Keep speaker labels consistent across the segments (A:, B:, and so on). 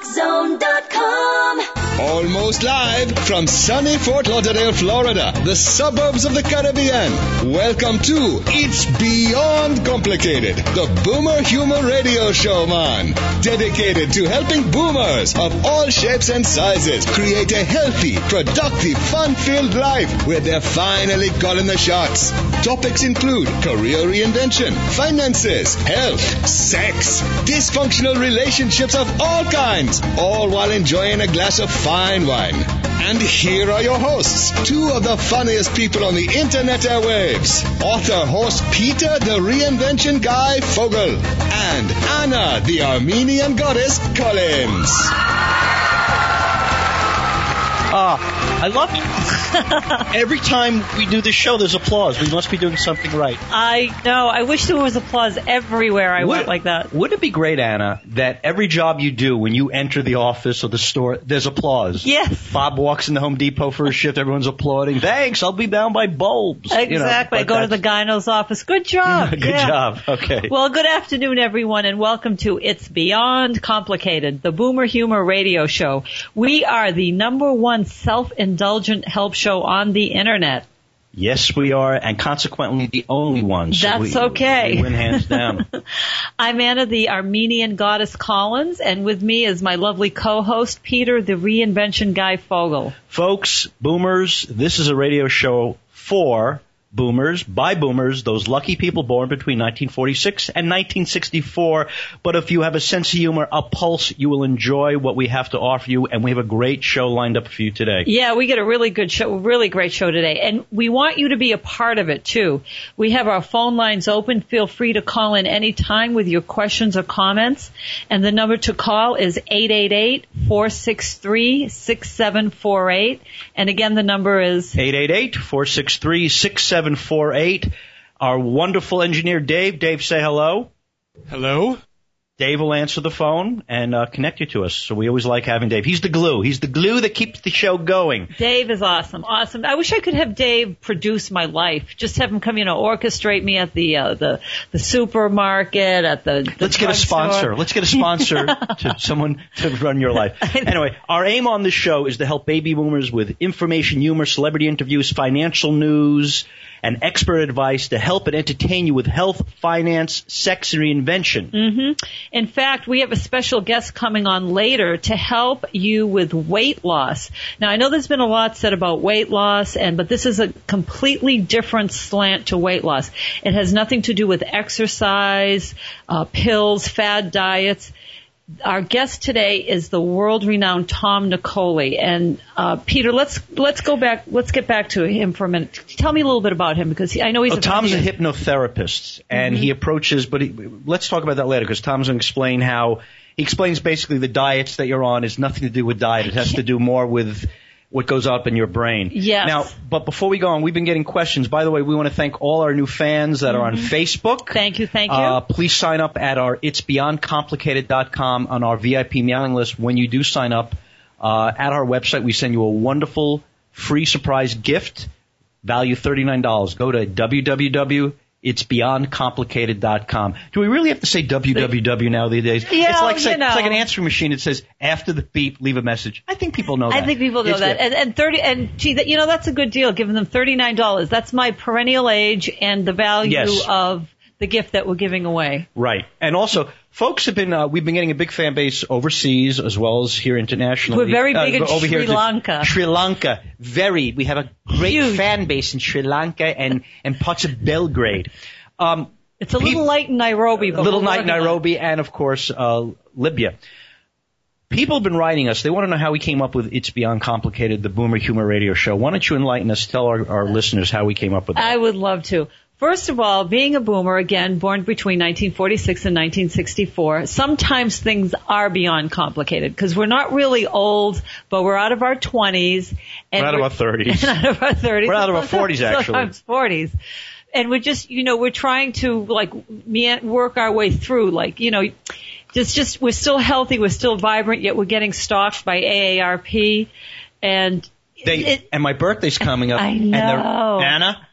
A: TheRockZone.com.
B: Almost live from sunny Fort Lauderdale, Florida, the suburbs of the Caribbean. Welcome to It's Beyond Complicated, the Boomer Humor Radio Show, man. Dedicated to helping boomers of all shapes and sizes create a healthy, productive, fun-filled life where they're finally calling the shots. Topics include career reinvention, finances, health, sex, dysfunctional relationships of all kinds, all while enjoying a glass of fine wine. And here are your hosts, two of the funniest people on the internet airwaves. Author-host Peter the Reinvention Guy Fogel and Anna the Armenian Goddess Collins.
C: I love it. Every time we do this show, there's applause. We must be doing something right.
D: I know. I wish there was applause everywhere I went like that.
C: Wouldn't it be great, Anna, that every job you do, when you enter the office or the store, there's applause?
D: Yes.
C: Bob walks in the Home Depot for a shift, everyone's applauding. Thanks, I'll be bound by bulbs.
D: Exactly. I go to the gyno's office. Good job.
C: Good job. Okay.
D: Well, good afternoon, everyone, and welcome to It's Beyond Complicated, the Boomer Humor Radio Show. We are the #1 self-indulgent help show on the internet.
C: Yes, we are, and consequently the only ones.
D: That's okay.
C: We win hands down.
D: I'm Anna, the Armenian Goddess Collins, and with me is my lovely co-host, Peter, the Reinvention Guy Fogel.
C: Folks, boomers, this is a radio show for boomers, by boomers, those lucky people born between 1946 and 1964. But if you have a sense of humor, a pulse, you will enjoy what we have to offer you, and we have a great show lined up for you today.
D: Yeah, we get a really good show, really great show today, and we want you to be a part of it, too. We have our phone lines open. Feel free to call in any time with your questions or comments, and the number to call is 888-463-6748, and again, the number is
C: 888-463-6748. Our wonderful engineer, Dave. Dave, say hello.
E: Hello.
C: Dave will answer the phone and connect you to us. So we always like having Dave. He's the glue. He's the glue that keeps the show going.
D: Dave is awesome. Awesome. I wish I could have Dave produce my life. Just have him come, orchestrate me at the supermarket, at the
C: Let's get a sponsor.
D: store.
C: Let's get a sponsor to someone to run your life. Anyway, our aim on this show is to help baby boomers with information, humor, celebrity interviews, financial news, and expert advice to help and entertain you with health, finance, sex, and reinvention.
D: Mm-hmm. In fact, we have a special guest coming on later to help you with weight loss. Now, I know there's been a lot said about weight loss, but this is a completely different slant to weight loss. It has nothing to do with exercise, pills, fad diets. Our guest today is the world-renowned Tom Nicoli, and Peter, let's go back. Let's get back to him for a minute. Tell me a little bit about him, because I know he's.
C: Tom's a hypnotherapist, and he approaches. But let's talk about that later, because Tom's going to explain how he explains basically the diets that you're on is nothing to do with diet. It has to do more with what goes up in your brain.
D: Yes.
C: Now, but before we go on, we've been getting questions. By the way, we want to thank all our new fans that are on Facebook.
D: Thank you.
C: Please sign up at our itsbeyondcomplicated.com on our VIP mailing list. When you do sign up at our website, we send you a wonderful free surprise gift, value $39. Go to www.itsbeyondcomplicated.com. Do we really have to say www nowadays?
D: Yeah,
C: it's like an answering machine. It says after the beep, leave a message. I think people know that.
D: I think people know that. And that's a good deal, giving them $39. That's my perennial age and the value of the gift that we're giving away.
C: Right. And also, folks have been, we've been getting a big fan base overseas as well as here internationally.
D: We're very big in Sri Lanka.
C: Sri Lanka. We have a great fan base in Sri Lanka and parts of Belgrade.
D: It's a little light in Nairobi. But
C: and of course, Libya. People have been writing us. They want to know how we came up with It's Beyond Complicated, the Boomer Humor Radio Show. Why don't you enlighten us, tell our listeners how we came up with that?
D: I would love to. First of all, being a boomer, again, born between 1946 and 1964, sometimes things are beyond complicated because we're not really old, but we're out of our 20s. And
C: we're out of our 30s.
D: Out of our 30s.
C: We're out of our 40s, actually.
D: Sometimes 40s. And we're just, we're trying to, work our way through, we're still healthy, we're still vibrant, yet we're getting stalked by AARP. And
C: my birthday's coming up.
D: I know.
C: Anna,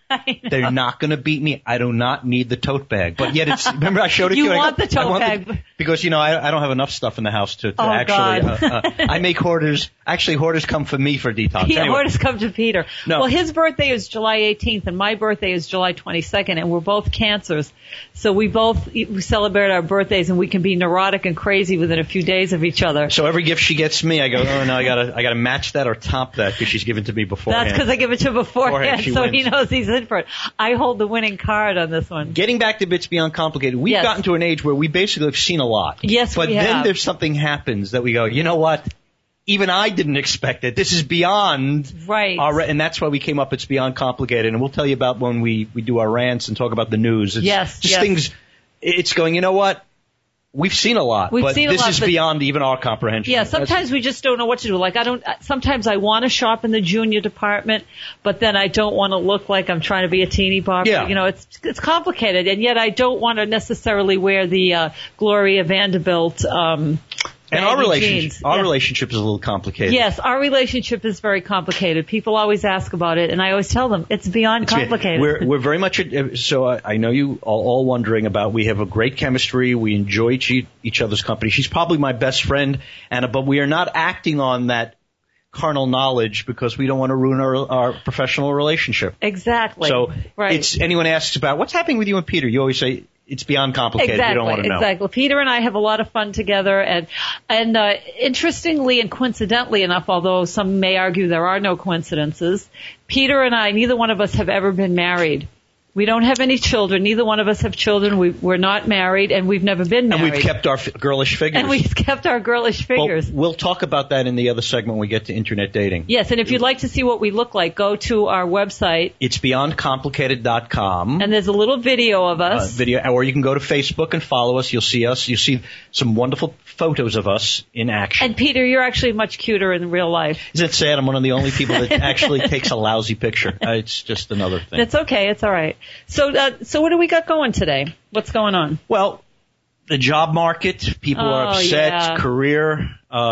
C: They're not going to beat me. I do not need the tote bag. But yet it's, remember I showed it to you?
D: You want the tote bag.
C: Because, I don't have enough stuff in the house to actually, I make hoarders. Actually, hoarders come for me for detox.
D: Yeah,
C: anyway.
D: hoarders come to Peter.
C: No.
D: Well, his birthday is July 18th and my birthday is July 22nd and we're both Cancers. So we celebrate our birthdays and we can be neurotic and crazy within a few days of each other.
C: So every gift she gets me, I go, oh no, I gotta match that or top that because she's given to me beforehand.
D: That's because I give it to him beforehand, so
C: wins.
D: he knows he's in for it. I hold the winning card on this one.
C: Getting back to Bits Beyond Complicated, we've gotten to an age where we basically have seen a lot.
D: Yes,
C: but
D: we have.
C: then there's something happens that we go, you know what? Even I didn't expect it. This is beyond
D: right.
C: And that's why we came up. It's Beyond Complicated, and we'll tell you about when we do our rants and talk about the news. It's things. It's going. You know what? We've seen a lot, but this is beyond even our comprehension.
D: Yeah, sometimes we just don't know what to do. Like sometimes I want to shop in the junior department, but then I don't want to look like I'm trying to be a teeny bopper.
C: Yeah.
D: It's complicated, and yet I don't want to necessarily wear the Gloria Vanderbilt
C: and our relationship is a little complicated.
D: Yes, our relationship is very complicated. People always ask about it, and I always tell them it's beyond complicated.
C: We're very much so. I know you are all wondering about. We have a great chemistry. We enjoy each other's company. She's probably my best friend, Anna, but we are not acting on that carnal knowledge because we don't want to ruin our professional relationship.
D: Exactly.
C: So
D: right.
C: Anyone asks about what's happening with you and Peter, you always say. It's beyond complicated.
D: Exactly,
C: you don't want to know.
D: Exactly. Peter and I have a lot of fun together, and interestingly and coincidentally enough, although some may argue there are no coincidences, Peter and I, neither one of us have ever been married. We don't have any children. Neither one of us have children. We're not married, and we've never been married.
C: And we've kept our girlish figures.
D: Well,
C: we'll talk about that in the other segment when we get to internet dating.
D: Yes, and if you'd like to see what we look like, go to our website.
C: It's beyondcomplicated.com.
D: And there's a little video of us.
C: Or you can go to Facebook and follow us. You'll see us. You'll see some wonderful photos of us in action.
D: And Peter, you're actually much cuter in real life.
C: Isn't it sad? I'm one of the only people that actually takes a lousy picture. It's just another thing.
D: That's okay. It's all right. So what do we got going today? What's going on?
C: Well, the job market, people are upset, career.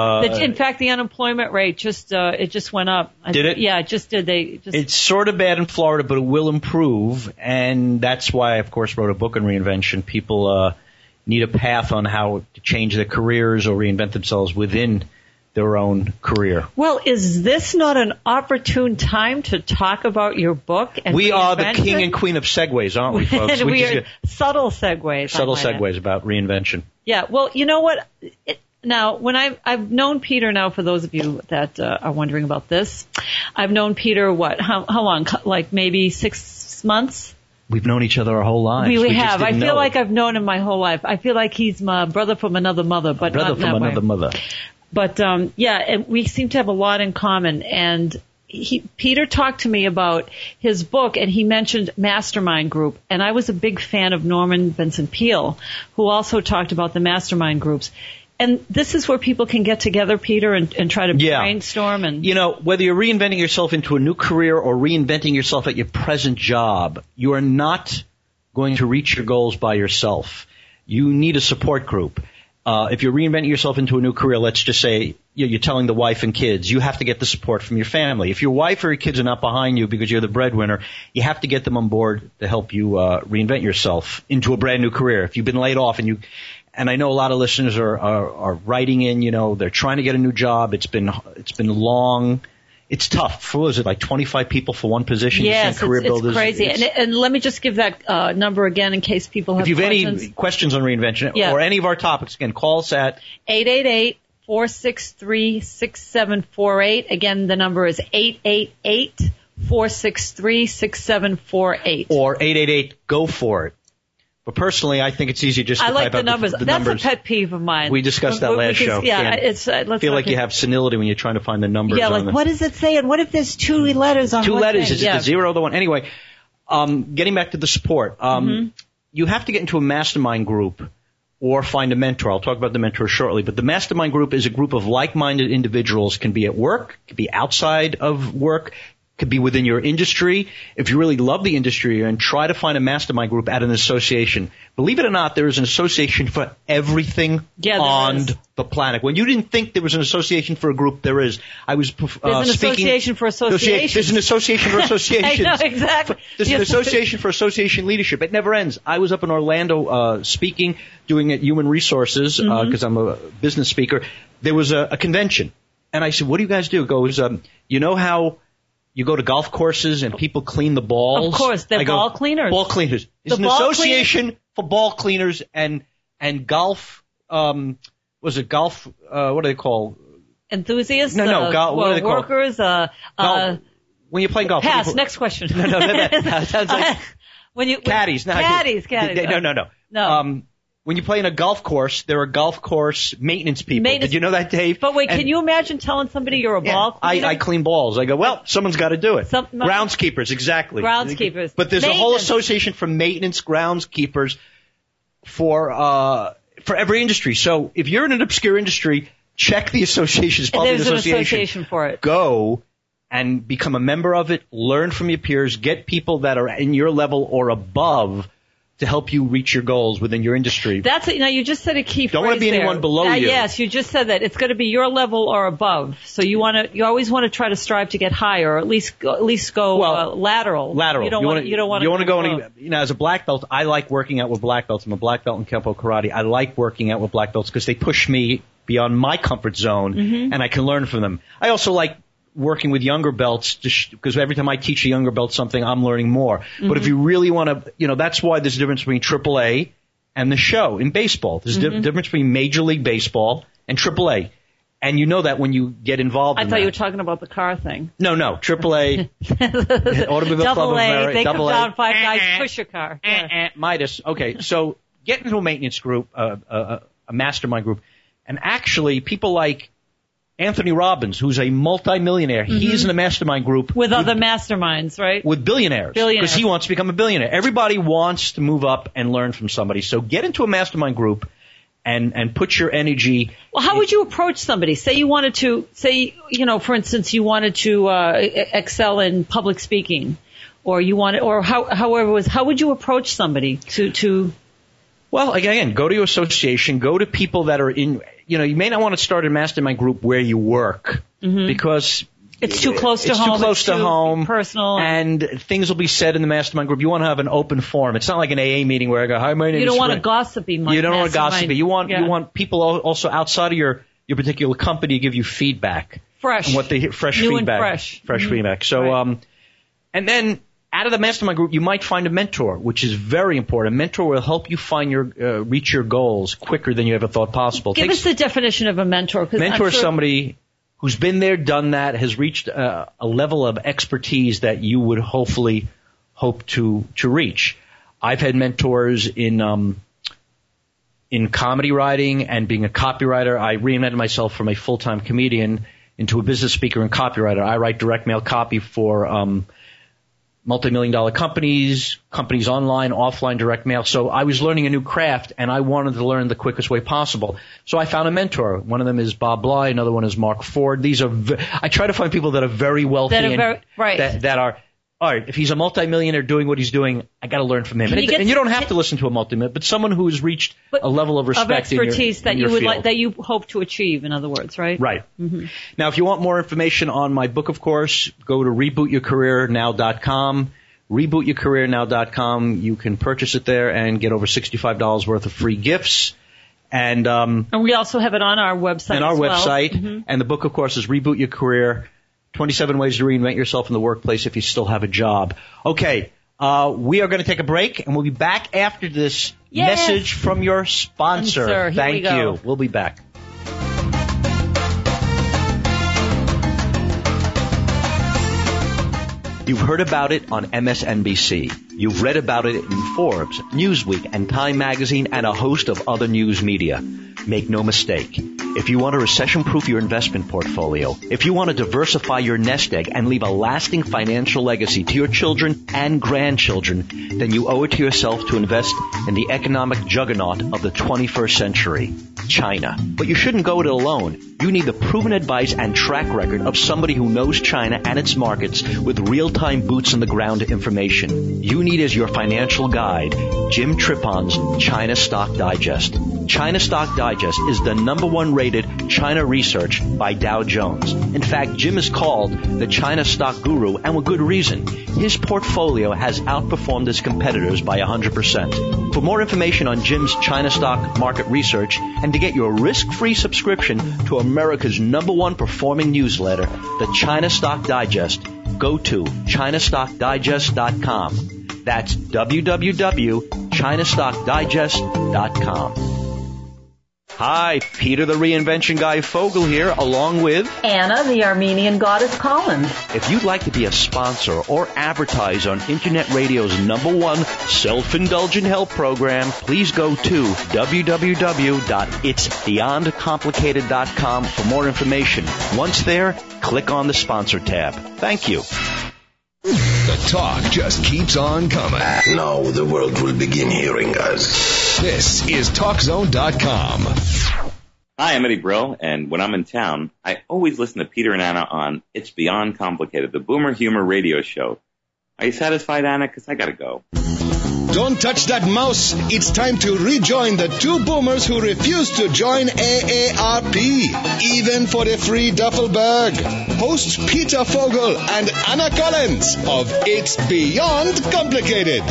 D: In fact, the unemployment rate just went up.
C: Did it?
D: Yeah, it just did.
C: It's sort of bad in Florida, but it will improve, and that's why I, of course, wrote a book on reinvention. People need a path on how to change their careers or reinvent themselves within their own career.
D: Well, is this not an opportune time to talk about your book? And
C: we are the king and queen of segues, aren't we, folks?
D: We are subtle segues.
C: Subtle segues about reinvention.
D: Yeah. Well, you know what? Now, when I've known Peter now, for those of you that are wondering about this, I've known Peter how long? Like maybe 6 months.
C: We've known each other our whole lives.
D: We have. I feel like I've known him my whole life. I feel like he's my brother from another mother, but not that way.
C: Brother from another mother.
D: But and we seem to have a lot in common. And Peter talked to me about his book, and he mentioned Mastermind Group. And I was a big fan of Norman Vincent Peale, who also talked about the Mastermind groups. And this is where people can get together, Peter, and try to brainstorm. And
C: whether you're reinventing yourself into a new career or reinventing yourself at your present job, you are not going to reach your goals by yourself. You need a support group. If you're reinventing yourself into a new career, let's just say you're telling the wife and kids, you have to get the support from your family. If your wife or your kids are not behind you because you're the breadwinner, you have to get them on board to help you reinvent yourself into a brand new career. If you've been laid off and I know a lot of listeners are writing in, they're trying to get a new job. It's been long. It's tough. What was it, like 25 people for one position?
D: Yes, it's crazy. And let me just give that number again in case people have questions.
C: If you have any questions on reinvention or any of our topics, again, call us at
D: 888-463-6748. Again, the number is 888-463-6748.
C: Or 888-GO-FOR-IT. But personally, I think it's easier just to type out the numbers.
D: That's a pet peeve of mine.
C: We discussed that last show.
D: Yeah,
C: let's feel like you have senility when you're trying to find the numbers.
D: Yeah, like what does it say? And what if there's two letters on
C: two letters?
D: Thing?
C: Is it the zero, the one? Anyway, getting back to the support, you have to get into a mastermind group or find a mentor. I'll talk about the mentor shortly. But the mastermind group is a group of like-minded individuals. Can be at work, can be outside of work. Could be within your industry. If you really love the industry and try to find a mastermind group at an association. Believe it or not, there is an association for everything on the planet. When you didn't think there was an association for a group, there is. I was
D: There's an association for associations.
C: There's an association for associations.
D: I know, exactly.
C: There's an association for association leadership. It never ends. I was up in Orlando speaking, doing it human resources, because I'm a business speaker. There was a convention. And I said, what do you guys do? It goes, you know how you go to golf courses and people clean the balls?
D: Of course, they're ball cleaners.
C: Ball cleaners. It's an association for ball cleaners and golf, was it golf, what do they call?
D: Enthusiasts?
C: No, golf, what do they call?
D: Workers,
C: when you play golf.
D: Pass, next question.
C: No, that sounds like caddies.
D: Caddies.
C: No. When you play in a golf course, there are golf course maintenance people. Did you know that, Dave?
D: But wait, can you imagine telling somebody you're a ball cleaner?
C: I clean balls. I go, well, someone's got to do it. Groundskeepers, exactly.
D: Groundskeepers.
C: But there's a whole association for maintenance groundskeepers for every industry. So if you're in an obscure industry, check the association.
D: There's an association for it.
C: Go and become a member of it. Learn from your peers. Get people that are in your level or above to help you reach your goals within your industry.
D: That's it. Now, you just said a key phrase.
C: Don't want to be anyone below you.
D: Yes, you just said that. It's going to be your level or above. So you always want to try to strive to get higher, or at least go lateral.
C: Lateral.
D: You don't want to
C: go any, as a black belt, I like working out with black belts. I'm a black belt in Kempo Karate. I like working out with black belts because they push me beyond my comfort zone, and I can learn from them. I also like working with younger belts because every time I teach a younger belt something, I'm learning more. But if you really want to, that's why there's a difference between AAA and the show in baseball. There's a difference between Major League Baseball and AAA. And you know that when you get involved in that.
D: I thought you were talking about the car thing.
C: No, AAA, Automobile Club of America,
D: they come down 5 guys, push your car.
C: Midas. Okay, so get into a maintenance group, a mastermind group, and actually people like Anthony Robbins, who's a multimillionaire, he's in a mastermind group.
D: With other masterminds, right?
C: With billionaires. Because he wants to become a billionaire. Everybody wants to move up and learn from somebody. So get into a mastermind group and put your energy.
D: Well, how would you approach somebody? Say you wanted to, for instance, you wanted to excel in public speaking, or you wanted, or however it was, how would you approach somebody to
C: Well, again, go to your association, go to people that are in, you may not want to start a mastermind group where you work because
D: it's too close to home.
C: It's too close to home.
D: Personal.
C: And things will be said in the mastermind group. You want to have an open forum. It's not like an AA meeting where I go, hi, my name is...
D: You don't want to gossipy.
C: You don't want to gossipy. You want people also outside of your particular company to give you feedback.
D: Fresh.
C: And what they fresh
D: New
C: feedback.
D: And fresh.
C: Fresh feedback. So,
D: right.
C: And then out of the mastermind group, you might find a mentor, which is very important. A mentor will help you reach your goals quicker than you ever thought possible.
D: Give us the definition of a mentor.
C: Mentor is somebody who's been there, done that, has reached a level of expertise that you would hopefully hope to reach. I've had mentors in comedy writing and being a copywriter. I reinvented myself from a full-time comedian into a business speaker and copywriter. I write direct mail copy for multi-million-dollar companies online, offline, direct mail. So I was learning a new craft, and I wanted to learn the quickest way possible. So I found a mentor. One of them is Bob Bly. Another one is Mark Ford. I try to find people that are very wealthy that are, all right, if he's a multimillionaire doing what he's doing, I got to learn from him. And you don't have to listen to a multimillionaire, but someone who's reached a level of respect
D: of expertise
C: in your field.
D: that you hope to achieve, in other words, right?
C: Right. Mm-hmm. Now, if you want more information on my book, of course, go to rebootyourcareernow.com. Rebootyourcareernow.com. You can purchase it there and get over $65 worth of free gifts. And
D: we also have it on our website.
C: Mm-hmm. And the book, of course, is Reboot Your Career. 27 ways to reinvent yourself in the workplace if you still have a job. Okay, we are going to take a break, and we'll be back after this message from your sponsor. Thank you. We'll be back. You've heard about it on MSNBC. You've read about it in Forbes, Newsweek, and Time Magazine, and a host of other news media. Make no mistake. If you want to recession-proof your investment portfolio, if you want to diversify your nest egg and leave a lasting financial legacy to your children and grandchildren, then you owe it to yourself to invest in the economic juggernaut of the 21st century. China. But you shouldn't go it alone. You need the proven advice and track record of somebody who knows China and its markets with real-time boots-on-the-ground information. You need as your financial guide Jim Trippon's China Stock Digest. China Stock Digest is the #1 rated China research by Dow Jones. In fact, Jim is called the China Stock Guru, and with good reason. His portfolio has outperformed its competitors by 100%. For more information on Jim's China stock market research and to get your risk-free subscription to America's #1 performing newsletter, the China Stock Digest, go to ChinaStockDigest.com. That's www.ChinaStockDigest.com. Hi, Peter the Reinvention Guy Fogel here, along with
D: Anna, the Armenian Goddess Collins.
C: If you'd like to be a sponsor or advertise on Internet Radio's #1 self-indulgent health program, please go to www.itsbeyondcomplicated.com for more information. Once there, click on the sponsor tab. Thank you.
B: The talk just keeps on coming.
A: Now the world will begin hearing us.
B: This is TalkZone.com.
E: Hi, I'm Eddie Brill, and when I'm in town, I always listen to Peter and Anna on It's Beyond Complicated, the Boomer Humor radio show. Are you satisfied, Anna? Because I gotta go.
B: Don't touch that mouse. It's time to rejoin the two boomers who refuse to join AARP, even for a free duffel bag. Hosts Peter Fogel and Anna Collins of It's Beyond Complicated.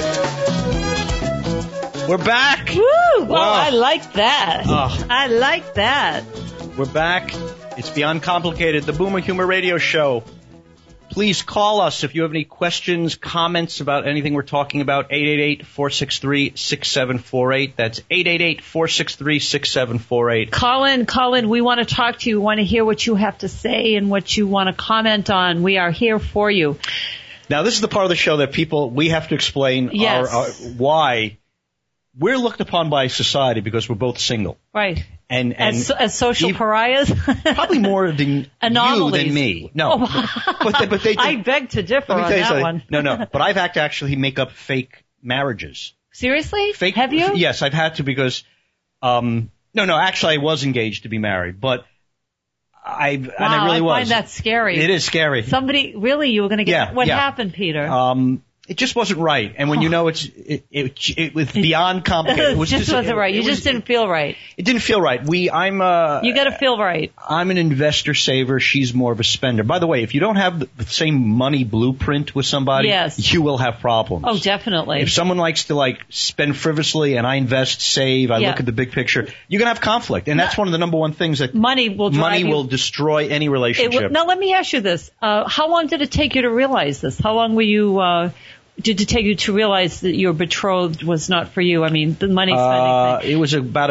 C: We're back.
D: Woo! Wow,
C: Wow.
D: I like that. I like that.
C: We're back. It's Beyond Complicated, the Boomer Humor Radio Show. Please call us if you have any questions, comments about anything we're talking about. 888-463-6748. That's 888-463-6748.
D: Call in, we want to talk to you. We want to hear what you have to say and what you want to comment on. We are here for you.
C: Now, this is the part of the show that we have to explain
D: Yes.
C: why we're looked upon by society because we're both single.
D: Right.
C: And
D: As social pariahs?
C: probably more than you
D: Anomalies.
C: than me. No. but they
D: I beg to differ on that one.
C: No. But I've had to actually make up fake marriages.
D: Seriously?
C: Fake,
D: Have you?
C: Yes, I've had to because, actually I was engaged to be married, but I really was.
D: I find that scary.
C: It is scary.
D: Somebody, really, you were going to get, what happened, Peter?
C: It just wasn't right. And when you know it was beyond complicated.
D: It just wasn't right. You just didn't feel right.
C: It didn't feel right. You got
D: to feel right.
C: I'm an investor saver. She's more of a spender. By the way, if you don't have the same money blueprint with somebody,
D: yes,
C: you will have problems.
D: Oh, definitely.
C: If someone likes to spend frivolously and I invest, save, I look at the big picture, you're going to have conflict. And that's one of the #1 things that
D: money will destroy
C: any relationship.
D: Now, let me ask you this. How long did it take you to realize this? How long were you, did it take you to realize that your betrothed was not for you? I mean, the money spending thing.
C: It was about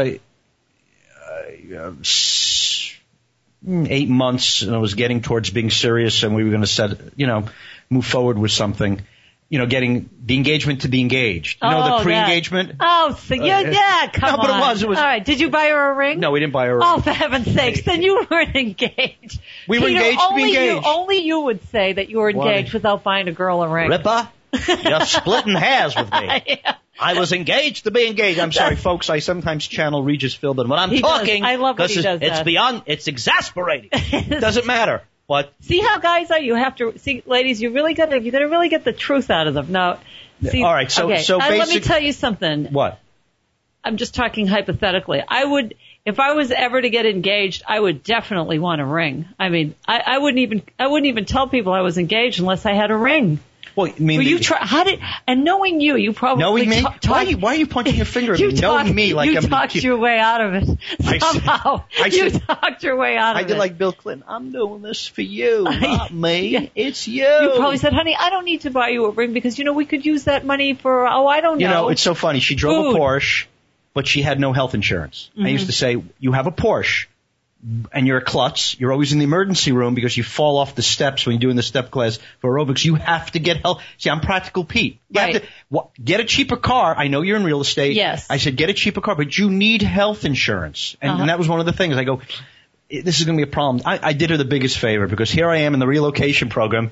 C: 8 months, and I was getting towards being serious, and we were going to move forward with something. Getting the engagement to be engaged. The pre-engagement.
D: Come on.
C: No, but it was.
D: All right. Did you buy her a ring?
C: No, we didn't buy her a ring.
D: Oh, for heaven's sakes. Then you weren't engaged.
C: We were engaged to be engaged.
D: Only you would say that you were engaged without buying a girl a ring.
C: Ripper, you're splitting hairs with me. Yeah. I was engaged to be engaged. I'm sorry, folks. I sometimes channel Regis Philbin when I'm talking.
D: I love when he does that.
C: It's exasperating. It doesn't matter. But
D: see how guys are? You have to see, ladies. You gotta really get the truth out of them. Now, see,
C: all right. So
D: let me tell you something.
C: What?
D: I'm just talking hypothetically. If I was ever to get engaged, I would definitely want a ring. I mean, I wouldn't even tell people I was engaged unless I had a ring.
C: Well, I mean,
D: and knowing you probably
C: knowing me. Why are you pointing your finger at me? Knowing me like I'm
D: talked your way out of it somehow. You talked your way out of it.
C: I did like Bill Clinton. I'm doing this for you, not me. Yeah. It's you.
D: You probably said, "Honey, I don't need to buy you a ring because we could use that money for I don't know."
C: It's so funny. She drove a Porsche, but she had no health insurance. Mm-hmm. I used to say, "You have a Porsche." And you're a klutz. You're always in the emergency room because you fall off the steps when you're doing the step class for aerobics. You have to get help. See, I'm Practical Pete. You have to get a cheaper car. I know you're in real estate.
D: Yes.
C: I said, get a cheaper car, but you need health insurance. And that was one of the things. I go, this is going to be a problem. I did her the biggest favor because here I am in the relocation program.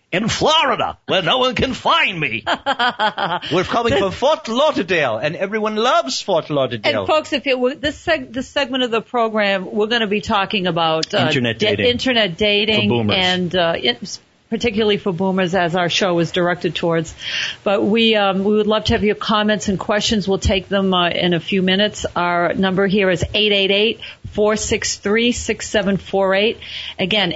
C: in Florida, where no one can find me. We're coming from Fort Lauderdale, and everyone loves Fort Lauderdale.
D: And folks, if this segment of the program, we're going to be talking about
C: internet dating
D: for boomers. And particularly for boomers, as our show is directed towards. But we would love to have your comments and questions. We'll take them in a few minutes. Our number here is 888-463-6748. Again,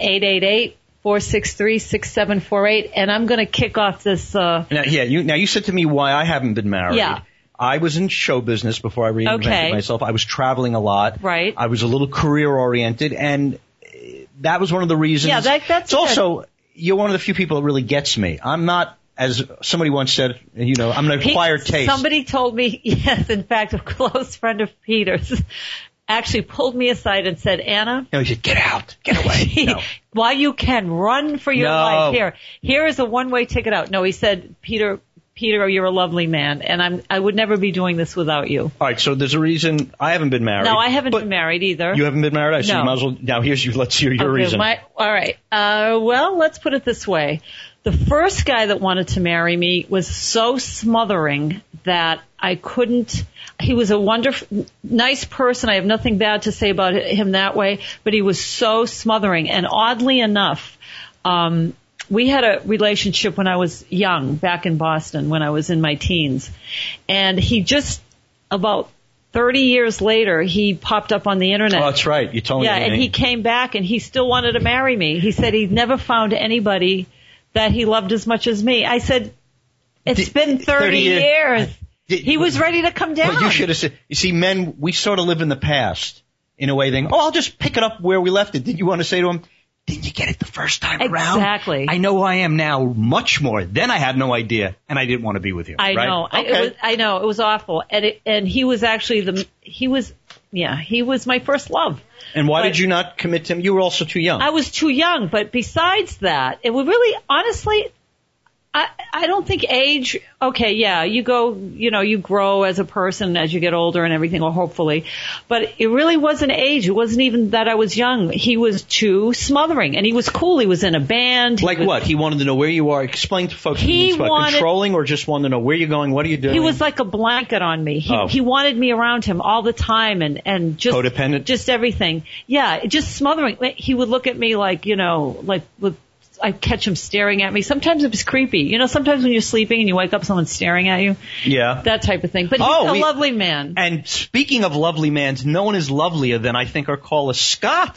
D: 888-463-6748. And I'm going to kick off this.
C: Now you said to me why I haven't been married.
D: Yeah.
C: I was in show business before I reinvented myself. I was traveling a lot.
D: Right.
C: I was a little career oriented, and that was one of the reasons.
D: Yeah, that's
C: it's also. You're one of the few people that really gets me. I'm not, as somebody once said, I'm an acquired taste.
D: Somebody told me, yes, in fact, a close friend of Peter's actually pulled me aside and said, Anna.
C: No, he said, get out, get away. No.
D: While you can run for your life, here is a one-way ticket out. No, he said, Peter, you're a lovely man, and I would never be doing this without you.
C: All right, so there's a reason I haven't been married.
D: No, I haven't been married either.
C: You haven't been married? So you might as well. Now let's hear your reason.
D: All right. Well, let's put it this way. The first guy that wanted to marry me was so smothering that I couldn't. He was a wonderful, nice person. I have nothing bad to say about him that way, but he was so smothering. And oddly enough, we had a relationship when I was young, back in Boston, when I was in my teens. And he just, about 30 years later, he popped up on the internet.
C: Oh, that's right. You told me.
D: Yeah, and he came back and he still wanted to marry me. He said he'd never found anybody that he loved as much as me. I said, it's been 30 years. He was ready to come down.
C: But you should have said, you see, men, we sort of live in the past in a way, thinking, I'll just pick it up where we left it. Did you want to say to him, didn't you get it the first time around?
D: Exactly.
C: I know who I am now much more. Then I had no idea, and I didn't want to be with you.
D: I know.
C: Okay.
D: I know. It was awful. And he was actually he was my first love.
C: And why did you not commit to him? You were also too young.
D: I was too young. But besides that, it would really, honestly, I don't think age, you go, you grow as a person as you get older and everything, or hopefully. But it really wasn't age. It wasn't even that I was young. He was too smothering, and he was cool. He was in a band.
C: What? He wanted to know where you are. Explain to folks. Controlling, or just wanted to know where you're going, what are you doing?
D: He was like a blanket on me. He wanted me around him all the time, and just
C: codependent?
D: Just everything. Yeah, just smothering. He would look at me like with. I'd catch him staring at me. Sometimes it was creepy. Sometimes when you're sleeping and you wake up, someone's staring at you.
C: Yeah.
D: That type of thing. But he's a lovely man.
C: And speaking of lovely mans, no one is lovelier than, I think, our caller, Scott.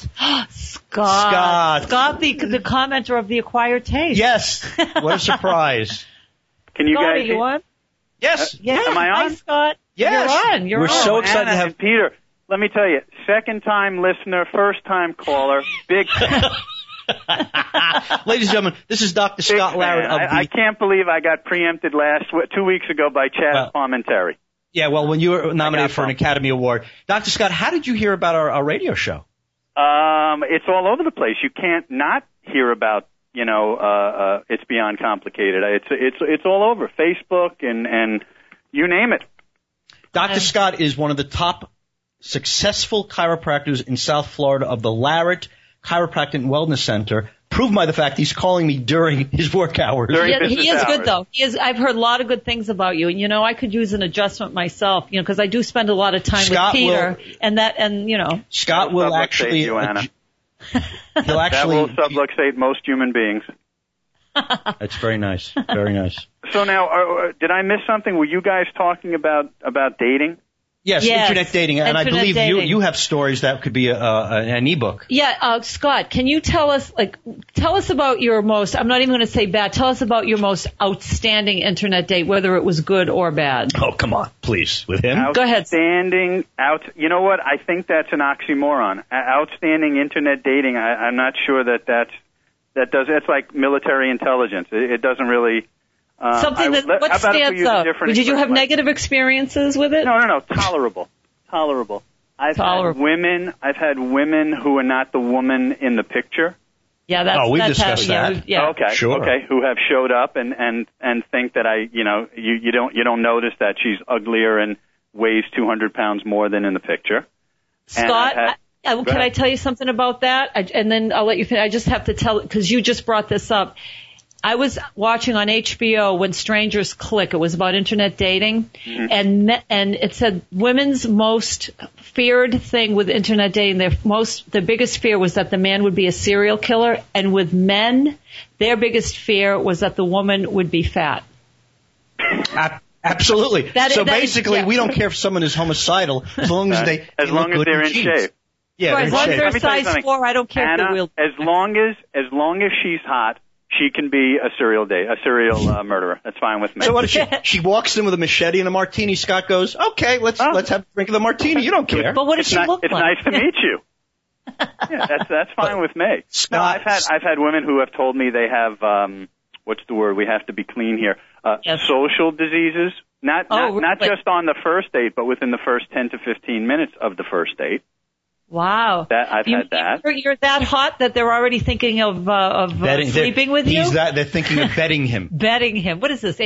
D: Scott, the commenter of the Acquired Taste.
C: Yes. What a surprise.
F: Can you
D: Scott,
F: guys...
D: Are you on?
C: Yes.
F: Am I on?
D: Hi, Scott.
C: Yes.
D: You're on.
C: We're so excited
F: Anna
C: to have...
F: and Peter, let me tell you, second-time listener, first-time caller, big fan.
C: Ladies and gentlemen, this is Dr. Scott Larritt.
F: I can't believe I got preempted 2 weeks ago by Chaz Palminteri.
C: Yeah, well, when you were nominated for an Academy Award. Dr. Scott, how did you hear about our radio show?
F: It's all over the place. You can't not hear about, It's Beyond Complicated. It's all over Facebook and you name it.
C: Dr. Scott is one of the top successful chiropractors in South Florida of the Larritt Chiropractic and Wellness Center, proved by the fact he's calling me during his work hours.
D: He is good, though. I've heard a lot of good things about you, and I could use an adjustment myself, because I do spend a lot of time with Peter,
C: Scott will actually.
F: You, Anna.
C: He'll actually.
F: That will subluxate most human beings.
C: That's very nice. Very nice.
F: So now, did I miss something? Were you guys talking about dating?
C: Yes, internet dating, and I believe you have stories that could be an ebook.
D: Yeah, Scott, can you tell us about your most, I'm not even going to say bad, tell us about your most outstanding internet date, whether it was good or bad.
C: Oh, come on, please, with him?
D: Go ahead.
F: You know what, I think that's an oxymoron. Outstanding internet dating, I'm not sure that's like military intelligence. It doesn't really...
D: what stands out? Did you have negative experiences with it?
F: No. Tolerable. I've had women who are not the woman in the picture.
D: Yeah,
C: we've discussed that.
D: Yeah.
F: Okay.
C: Sure.
F: Okay. Who have showed up and think that you don't notice that she's uglier and weighs 200 pounds more than in the picture.
D: Scott, can I tell you something about that? And then I'll let you finish. I just have to tell, because you just brought this up. I was watching on HBO When Strangers Click. It was about internet dating, and it said women's most feared thing with internet dating, their biggest fear was that the man would be a serial killer, and with men, their biggest fear was that the woman would be fat.
C: Absolutely. Basically, we don't care if someone is homicidal as long as they're in shape. Yeah,
D: right, as long as they're size 4, I don't care
F: Anna,
D: if they will.
F: As long as she's hot, she can be a serial murderer. That's fine with me.
C: So what if she walks in with a machete and a martini? Scott goes, okay, let's have a drink of the martini. You don't care.
D: But what does she look like?
F: It's nice to meet you. Yeah, that's fine with me.
C: Scott,
F: no, I've had women who have told me they have what's the word? We have to be clean here. Social diseases, not just on the first date, but within the first 10 to 15 minutes of the first date.
D: Wow.
F: I've had that.
D: You're that hot that they're already thinking of sleeping with you?
C: They're thinking of betting him.
D: Betting him. What is this,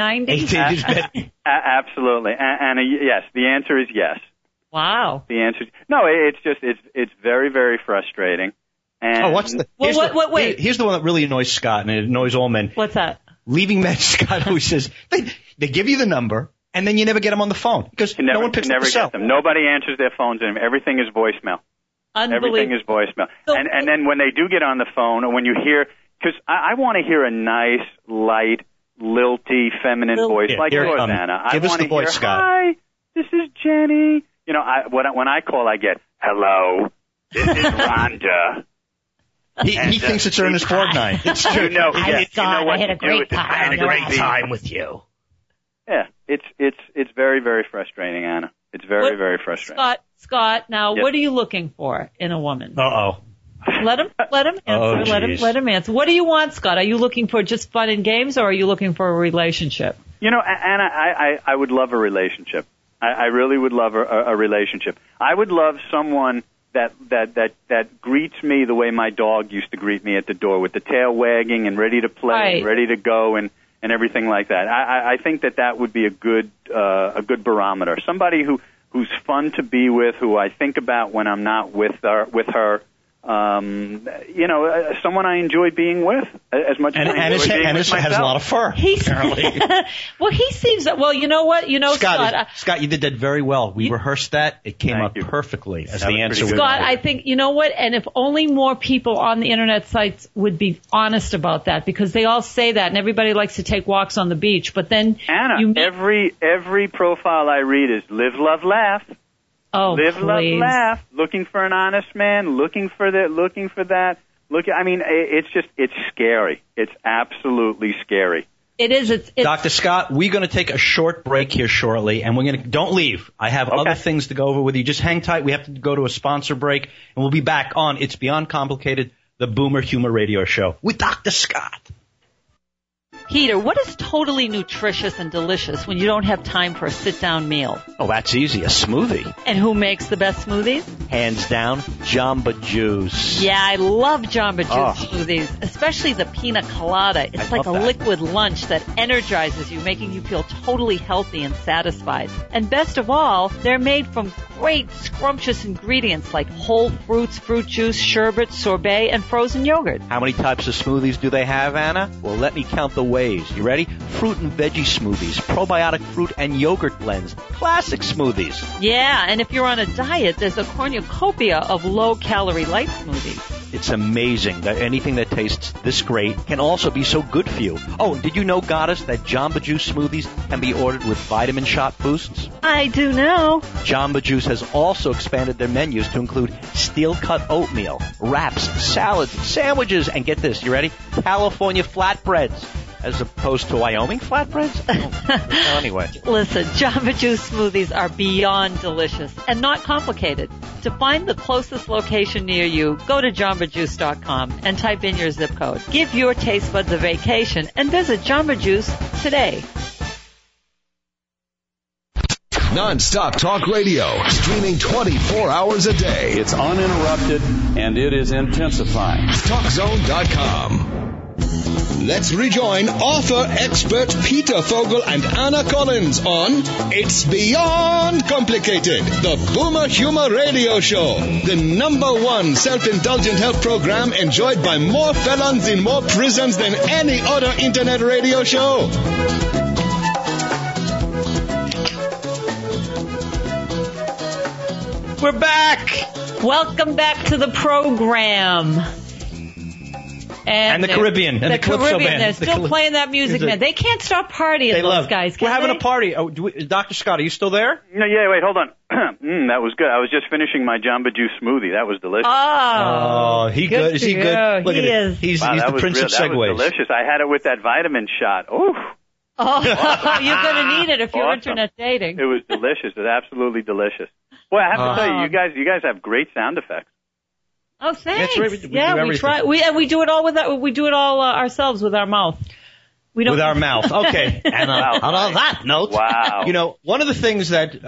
D: 1890?
F: Absolutely. And yes, the answer is yes.
D: Wow.
F: The answer is, no, it's very, very frustrating. And
C: here's the one that really annoys Scott, and it annoys all men.
D: What's that?
C: Leaving men, Scott always says, they give you the number, and then you never get them on the phone because no one picks up the cell.
F: Get them. Nobody answers their phones anymore. Everything is voicemail. Everything is voicemail. And then when they do get on the phone, or when you hear, because I want to hear a nice, light, lilty, feminine voice like yours, Anna.
C: Give us the voice, Scott.
F: Hi, this is Jenny. You know, when I call, I get, hello, this is Rhonda.
C: He thinks it's Ernest Borgnine. It's true.
D: I had a great time.
C: I had a great time with you.
F: Yeah, it's very, very frustrating, Anna. It's very, very frustrating.
D: Scott, now
F: yes.
D: What are you looking for in a woman?
C: Uh-oh.
D: Let him answer. Let him answer. What do you want, Scott? Are you looking for just fun and games, or are you looking for a relationship?
F: You know, Anna, I would love a relationship. I really would love a relationship. I would love someone that greets me the way my dog used to greet me at the door, with the tail wagging and ready to play,
D: right.
F: and ready to go, and everything like that. I think that would be a good barometer. Somebody who's fun to be with, who I think about when I'm not with her. Someone I enjoy being with as much as I enjoy being with myself.
C: Has a lot of fur. Apparently.
D: Well, he seems that. Well, you know what?
C: Scott, you did that very well. We rehearsed that. It came out perfectly as the answer.
D: Scott, I think you know what? And if only more people on the internet sites would be honest about that, because they all say that, and everybody likes to take walks on the beach. But then,
F: Anna, every profile I read is live, love, laugh.
D: Oh,
F: live,
D: please.
F: love, laugh. Looking for an honest man. Looking for that. Looking for that. It's scary. It's absolutely scary.
D: It is. It's
C: Dr. Scott, we're going to take a short break here shortly, and don't leave. I have other things to go over with you. Just hang tight. We have to go to a sponsor break, and we'll be back on It's Beyond Complicated, the Boomer Humor Radio Show with Dr. Scott.
D: Peter, what is totally nutritious and delicious when you don't have time for a sit-down meal?
C: Oh, that's easy. A smoothie.
D: And who makes the best smoothies?
C: Hands down, Jamba Juice.
D: Yeah, I love Jamba Juice smoothies, especially the pina colada. It's like a liquid lunch that energizes you, making you feel totally healthy and satisfied. And best of all, they're made from great, scrumptious ingredients like whole fruits, fruit juice, sherbet, sorbet, and frozen yogurt.
C: How many types of smoothies do they have, Anna? Well, let me count the ways. You ready? Fruit and veggie smoothies, probiotic fruit and yogurt blends, classic smoothies.
D: Yeah, and if you're on a diet, there's a cornucopia of low-calorie light smoothies.
C: It's amazing that anything that tastes this great can also be so good for you. Oh, did you know, Goddess, that Jamba Juice smoothies can be ordered with vitamin shot boosts?
D: I do know.
C: Jamba Juice has also expanded their menus to include steel-cut oatmeal, wraps, salads, sandwiches, and get this, you ready? California flatbreads. As opposed to Wyoming flatbreads? Anyway.
D: Listen, Jamba Juice smoothies are beyond delicious and not complicated. To find the closest location near you, go to JambaJuice.com and type in your zip code. Give your taste buds a vacation and visit Jamba Juice today.
B: Non-stop talk radio, streaming 24 hours a day.
G: It's uninterrupted, and it is intensifying.
B: TalkZone.com. Let's rejoin author expert Peter Fogel and Anna Collins on It's Beyond Complicated, the Boomer Humor Radio Show, the #1 self-indulgent health program enjoyed by more felons in more prisons than any other internet radio show.
C: We're back!
D: Welcome back to the program.
C: And the Caribbean. And the Calypso Band.
D: They're still playing that music, man. They can't stop partying, those guys.
C: We're having a party. Oh, Dr. Scott, are you still there?
F: No, yeah, wait, hold on. That was good. I was just finishing my Jamba Juice smoothie. That was delicious.
D: Oh,
C: he good? Is he good? Look
D: he
C: at
D: is.
C: it. He's the prince of segues.
F: That was delicious. I had it with that vitamin shot. Ooh.
D: Oh, you're going to need it if you're
F: Awesome.
D: internet dating.
F: It was delicious. It was absolutely delicious. Boy, I have to tell you guys have great sound effects.
D: Oh, thanks.
C: That's right. We
D: try. We do it all ourselves with our mouth. We don't.
C: With our mouth. Okay. And on that note,
F: wow.
C: You know, one of the things that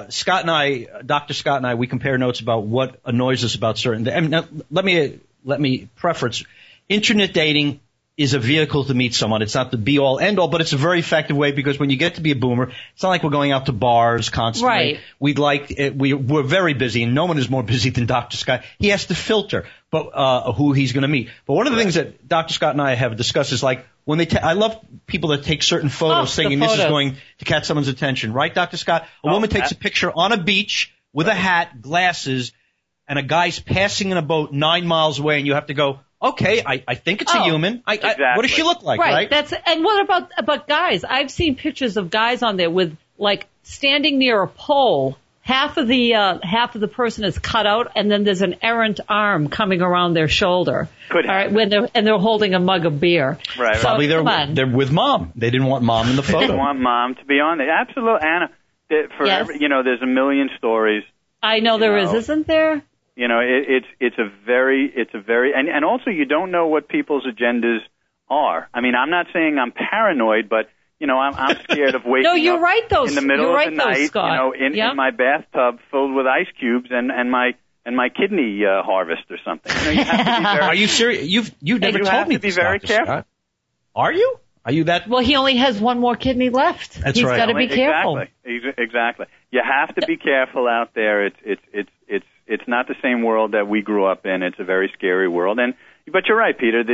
C: Dr. Scott and I, we compare notes about what annoys us about certain. And now, let me preference. Internet dating is a vehicle to meet someone. It's not the be-all, end-all, but it's a very effective way because when you get to be a boomer, it's not like we're going out to bars constantly.
D: Right.
C: We're very busy, and no one is more busy than Dr. Scott. He has to filter who he's going to meet. But one of the things that Dr. Scott and I have discussed is like when I love people that take certain photos thinking this is going to catch someone's attention. Right, Dr. Scott? A woman takes a picture on a beach with a hat, glasses, and a guy's passing in a boat 9 miles away, and you have to go, okay, I think it's a human.
F: Exactly.
C: What does she look like, right?
D: And what about guys? I've seen pictures of guys on there with like standing near a pole. Half of the person is cut out, and then there's an errant arm coming around their shoulder.
F: Could happen.
D: All right, they're holding a mug of beer.
F: Right.
D: So,
C: Probably they're with mom. They didn't want mom in the photo.
F: They didn't want mom to be on there. Absolutely, Anna. There's a million stories.
D: I know there is, isn't there?
F: You know, it's a very, and also you don't know what people's agendas are. I mean, I'm not saying I'm paranoid, but, you know, I'm scared of waking
D: no, you're
F: up
D: right, though.
F: in the middle
D: you're
F: of
D: right,
F: the
D: though,
F: night,
D: Scott.
F: you know, in my bathtub filled with ice cubes and my kidney harvest or something. You know, you have to be very,
C: Are you serious? You've never told me
F: to be
C: this,
F: very
C: Dr.
F: careful.
C: Scott. Are you? Are you that?
D: Well, he only has one more kidney left.
C: That's
D: He's
C: right.
D: got to be careful.
F: Exactly. You have to be careful out there. It's not the same world that we grew up in. It's a very scary world. But you're right, Peter.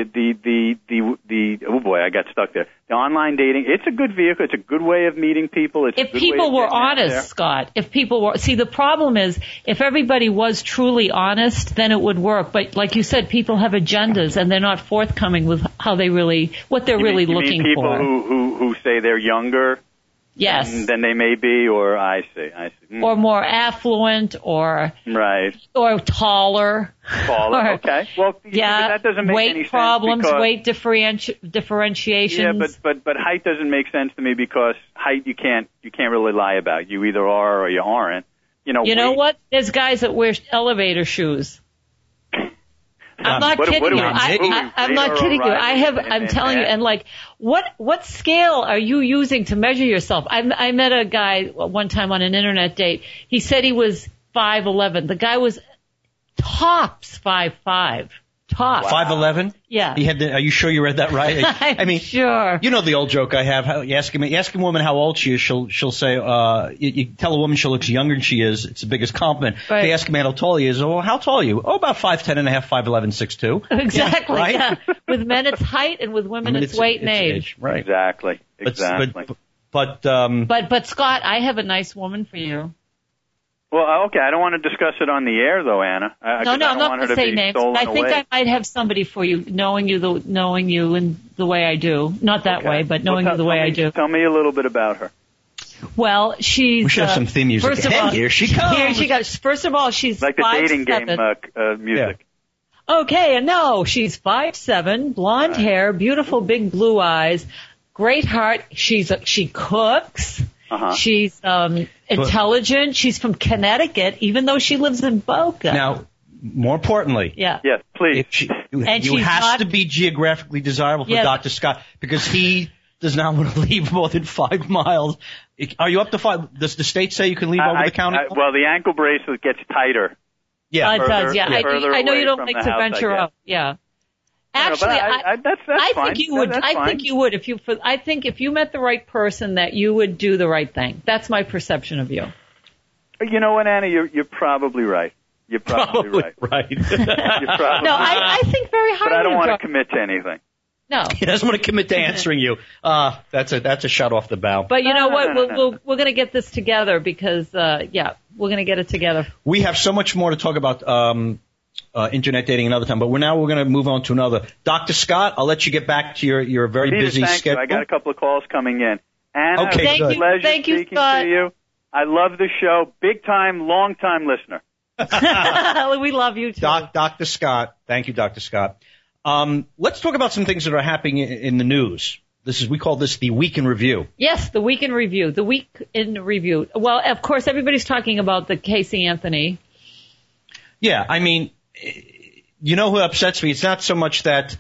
F: Oh boy, I got stuck there. The online dating, it's a good vehicle. It's a good way of meeting people.
D: If people were honest, Scott, see, the problem is if everybody was truly honest, then it would work. But like you said, people have agendas and they're not forthcoming with what they're really looking
F: people
D: for.
F: Who say they're younger.
D: Yes.
F: Than they may be, or I see.
D: Or more affluent, or taller.
F: Okay. Well, that doesn't make any sense.
D: Weight problems, weight differentiations.
F: Yeah, but height doesn't make sense to me because height you can't really lie about. You either are or you aren't. You know
D: what? There's guys that wear elevator shoes. I'm not kidding you. I'm not kidding you. I'm telling you. And like, what scale are you using to measure yourself? I met a guy one time on an internet date. He said he was 5'11". The guy was tops 5'5". Tops.
C: 5'11"?
D: Yeah.
C: Are you sure you read that right? I mean,
D: sure.
C: You know the old joke I have. How you ask a woman how old she is, she'll say, you tell a woman she looks younger than she is. It's the biggest compliment.
D: Right.
C: If you ask a man how tall he is, well, how tall are you? Oh, about 5'10 and a half, 5'11", 6'2".
D: Exactly.
C: Yeah, right?
D: Yeah. With men it's height, and with women it's weight and age.
C: Right.
F: Exactly.
C: But
D: Scott, I have a nice woman for you.
F: Well, okay, I don't want to discuss it on the air, though, Anna.
D: No, I'm not going to say names. I think I might have somebody for you, knowing you in the way I do. Not that way, but knowing you the way I do.
F: Tell me a little bit about her.
D: Well, she's...
C: We should have some theme music.
D: First of all,
C: here she comes.
D: Here she goes. First of all, she's
F: like the
D: 5'7".
F: dating game music.
D: Yeah. Okay, and no, she's 5'7", blonde hair, beautiful big blue eyes, great heart. She cooks.
F: Uh-huh.
D: She's intelligent. She's from Connecticut, even though she lives in Boca.
C: Now, more importantly,
F: yes, please.
C: You have to be geographically desirable for Dr. Scott because he does not want to leave more than 5 miles. Are you up to 5? Does the state say you can leave over the county?
F: Well, the ankle bracelet gets tighter.
C: Yeah,
D: it does. Yeah, I know you don't like to venture out. Yeah. Actually,
F: that's
D: I
F: fine.
D: think you would. I think you would I think if you met the right person, that you would do the right thing. That's my perception of you.
F: You know what, Anna? You're probably right. You're probably right.
C: You're
F: probably
D: no, I think very highly.
F: But I don't want to commit to anything.
D: No.
C: He doesn't want to commit to answering you. That's a shot off the bow.
D: But you know what? We're going to get this together because, we're going to get it together.
C: We have so much more to talk about internet dating another time, but we're going to move on to another. Dr. Scott, I'll let you get back to your very busy schedule.
F: I got a couple of calls coming in. Anna,
C: okay,
D: thank you.
F: Pleasure
D: thank you,
F: speaking
D: Scott.
F: to you. I love the show. Big time, long time listener.
D: We love you too.
C: Dr. Scott. Thank you, Dr. Scott. Let's talk about some things that are happening in the news. We call this the Week in Review.
D: Yes, the Week in Review. The Week in Review. Well, of course, everybody's talking about the Casey Anthony.
C: Yeah, I mean, you know who upsets me? It's not so much that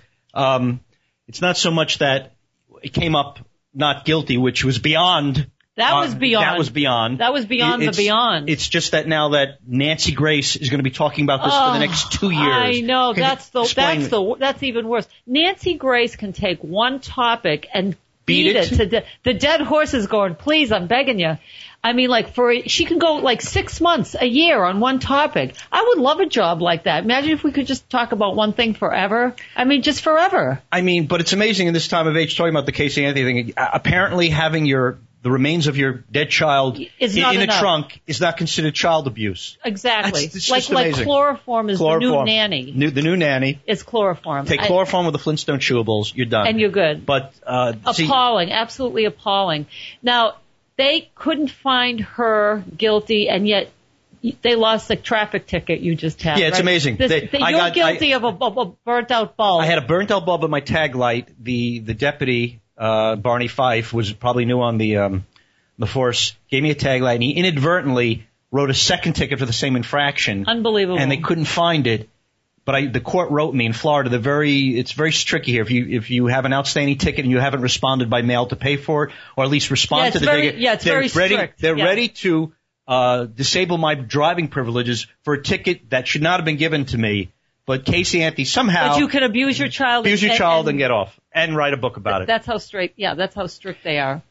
C: it came up not guilty, which was beyond.
D: That was beyond.
C: That was beyond.
D: That was beyond the beyond.
C: It's just that now that Nancy Grace is going to be talking about this for the next 2 years.
D: I know. That's even worse. Nancy Grace can take one topic and beat it. The dead horse is going, please, I'm begging you. I mean, she can go 6 months, a year on one topic. I would love a job like that. Imagine if we could just talk about one thing forever. I mean, just forever.
C: I mean, but it's amazing in this time of age talking about the Casey Anthony thing. Apparently having the remains of your dead child in a trunk is not considered child abuse.
D: Exactly.
C: It's
D: like chloroform is the new nanny.
C: The new nanny.
D: It's chloroform.
C: Take chloroform with the Flintstone chewables. You're done.
D: And you're good.
C: But
D: appalling. Absolutely appalling. Now, they couldn't find her guilty, and yet they lost the traffic ticket you just had.
C: Yeah, it's amazing.
D: You're guilty of a burnt-out bulb.
C: I had a burnt-out bulb in my tag light. The deputy... Barney Fife was probably new on the force, gave me a tag light, and he inadvertently wrote a second ticket for the same infraction.
D: Unbelievable.
C: And they couldn't find it. But the court wrote me in Florida, it's very tricky here. If you have an outstanding ticket and you haven't responded by mail to pay for it, or at least respond to the ticket,
D: it's very strict.
C: They're ready to disable my driving privileges for a ticket that should not have been given to me. But Casey Anthony somehow...
D: But you can abuse your child.
C: And get off. And write a book about it.
D: That's how strict they are.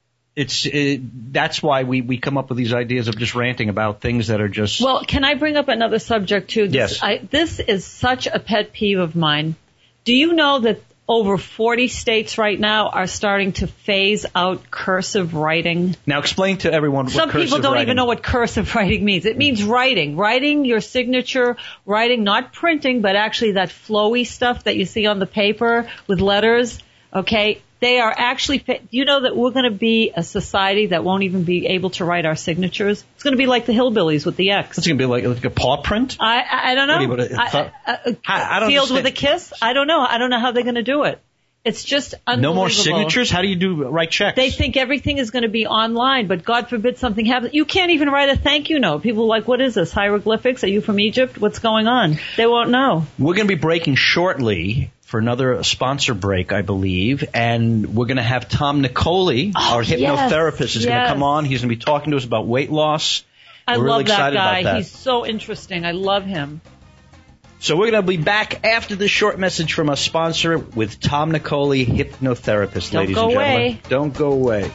C: That's why we come up with these ideas of just ranting about things that are just...
D: Well, can I bring up another subject too?
C: Yes.
D: This is such a pet peeve of mine. Do you know that over 40 states right now are starting to phase out cursive writing?
C: Now explain to everyone what cursive writing...
D: Some people don't even know what cursive writing means. It means writing your signature, writing, not printing, but actually that flowy stuff that you see on the paper with letters. Okay? They are actually, you know that we're going to be a society that won't even be able to write our signatures? It's going to be like the hillbillies with the X.
C: It's going to be like a paw print?
D: I don't know.
C: I don't
D: Sealed
C: understand.
D: with a kiss? I don't know. I don't know how they're going to do it. It's just unbelievable.
C: No more signatures? How do you write checks?
D: They think everything is going to be online, but God forbid something happens. You can't even write a thank you note. People are like, what is this, hieroglyphics? Are you from Egypt? What's going on? They won't know.
C: We're going to be breaking shortly for another sponsor break, I believe, and we're going to have Tom Nicoli, our hypnotherapist, is going to come on. He's going to be talking to us about weight loss.
D: I
C: love
D: really
C: that
D: guy. He's so interesting. I love him.
C: So we're going to be back after this short message from our sponsor with Tom Nicoli, hypnotherapist, ladies and gentlemen. Don't go away.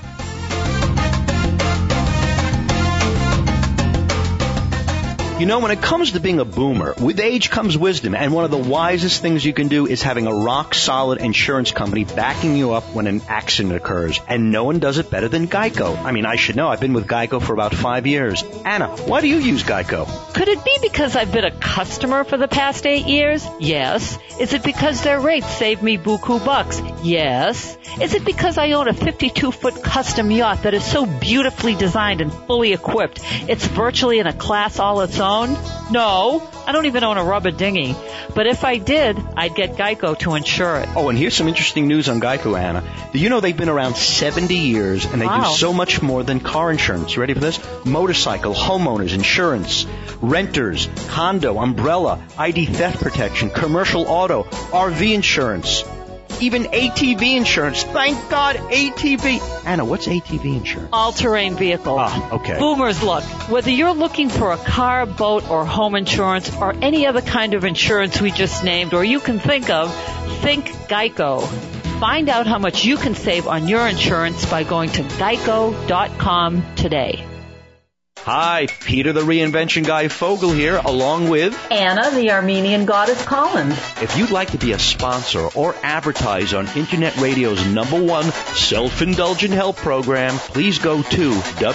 C: You know, when it comes to being a boomer, with age comes wisdom, and one of the wisest things you can do is having a rock-solid insurance company backing you up when an accident occurs, and no one does it better than Geico. I mean, I should know. I've been with Geico for about 5 years. Anna, why do you use Geico?
D: Could it be because I've been a customer for the past 8 years? Yes. Is it because their rates save me buku bucks? Yes. Is it because I own a 52-foot custom yacht that is so beautifully designed and fully equipped, it's virtually in a class all its own? No, I don't even own a rubber dinghy. But if I did, I'd get Geico to insure it.
C: Oh, and here's some interesting news on Geico, Anna. Do you know they've been around 70 years, and they do so much more than car insurance? You ready for this? Motorcycle, homeowners, insurance, renters, condo, umbrella, ID theft protection, commercial auto, RV insurance. Even ATV insurance. Thank God, ATV. Anna, what's ATV insurance?
D: All-terrain vehicle.
C: Okay.
D: Boomers, look. Whether you're looking for a car, boat, or home insurance, or any other kind of insurance we just named, or you can think of, Think Geico. Find out how much you can save on your insurance by going to geico.com today.
C: Hi, Peter the Reinvention Guy Fogel here, along with
D: Anna, the Armenian Goddess Collins.
C: If you'd like to be a sponsor or advertise on Internet Radio's #1 self-indulgent health program, please go to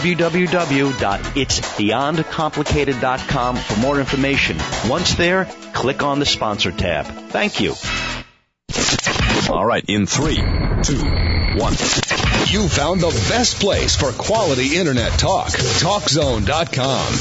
C: www.itsbeyondcomplicated.com for more information. Once there, click on the sponsor tab. Thank you.
G: All right, in 3, 2, 1.
B: You found the best place for quality Internet talk. TalkZone.com.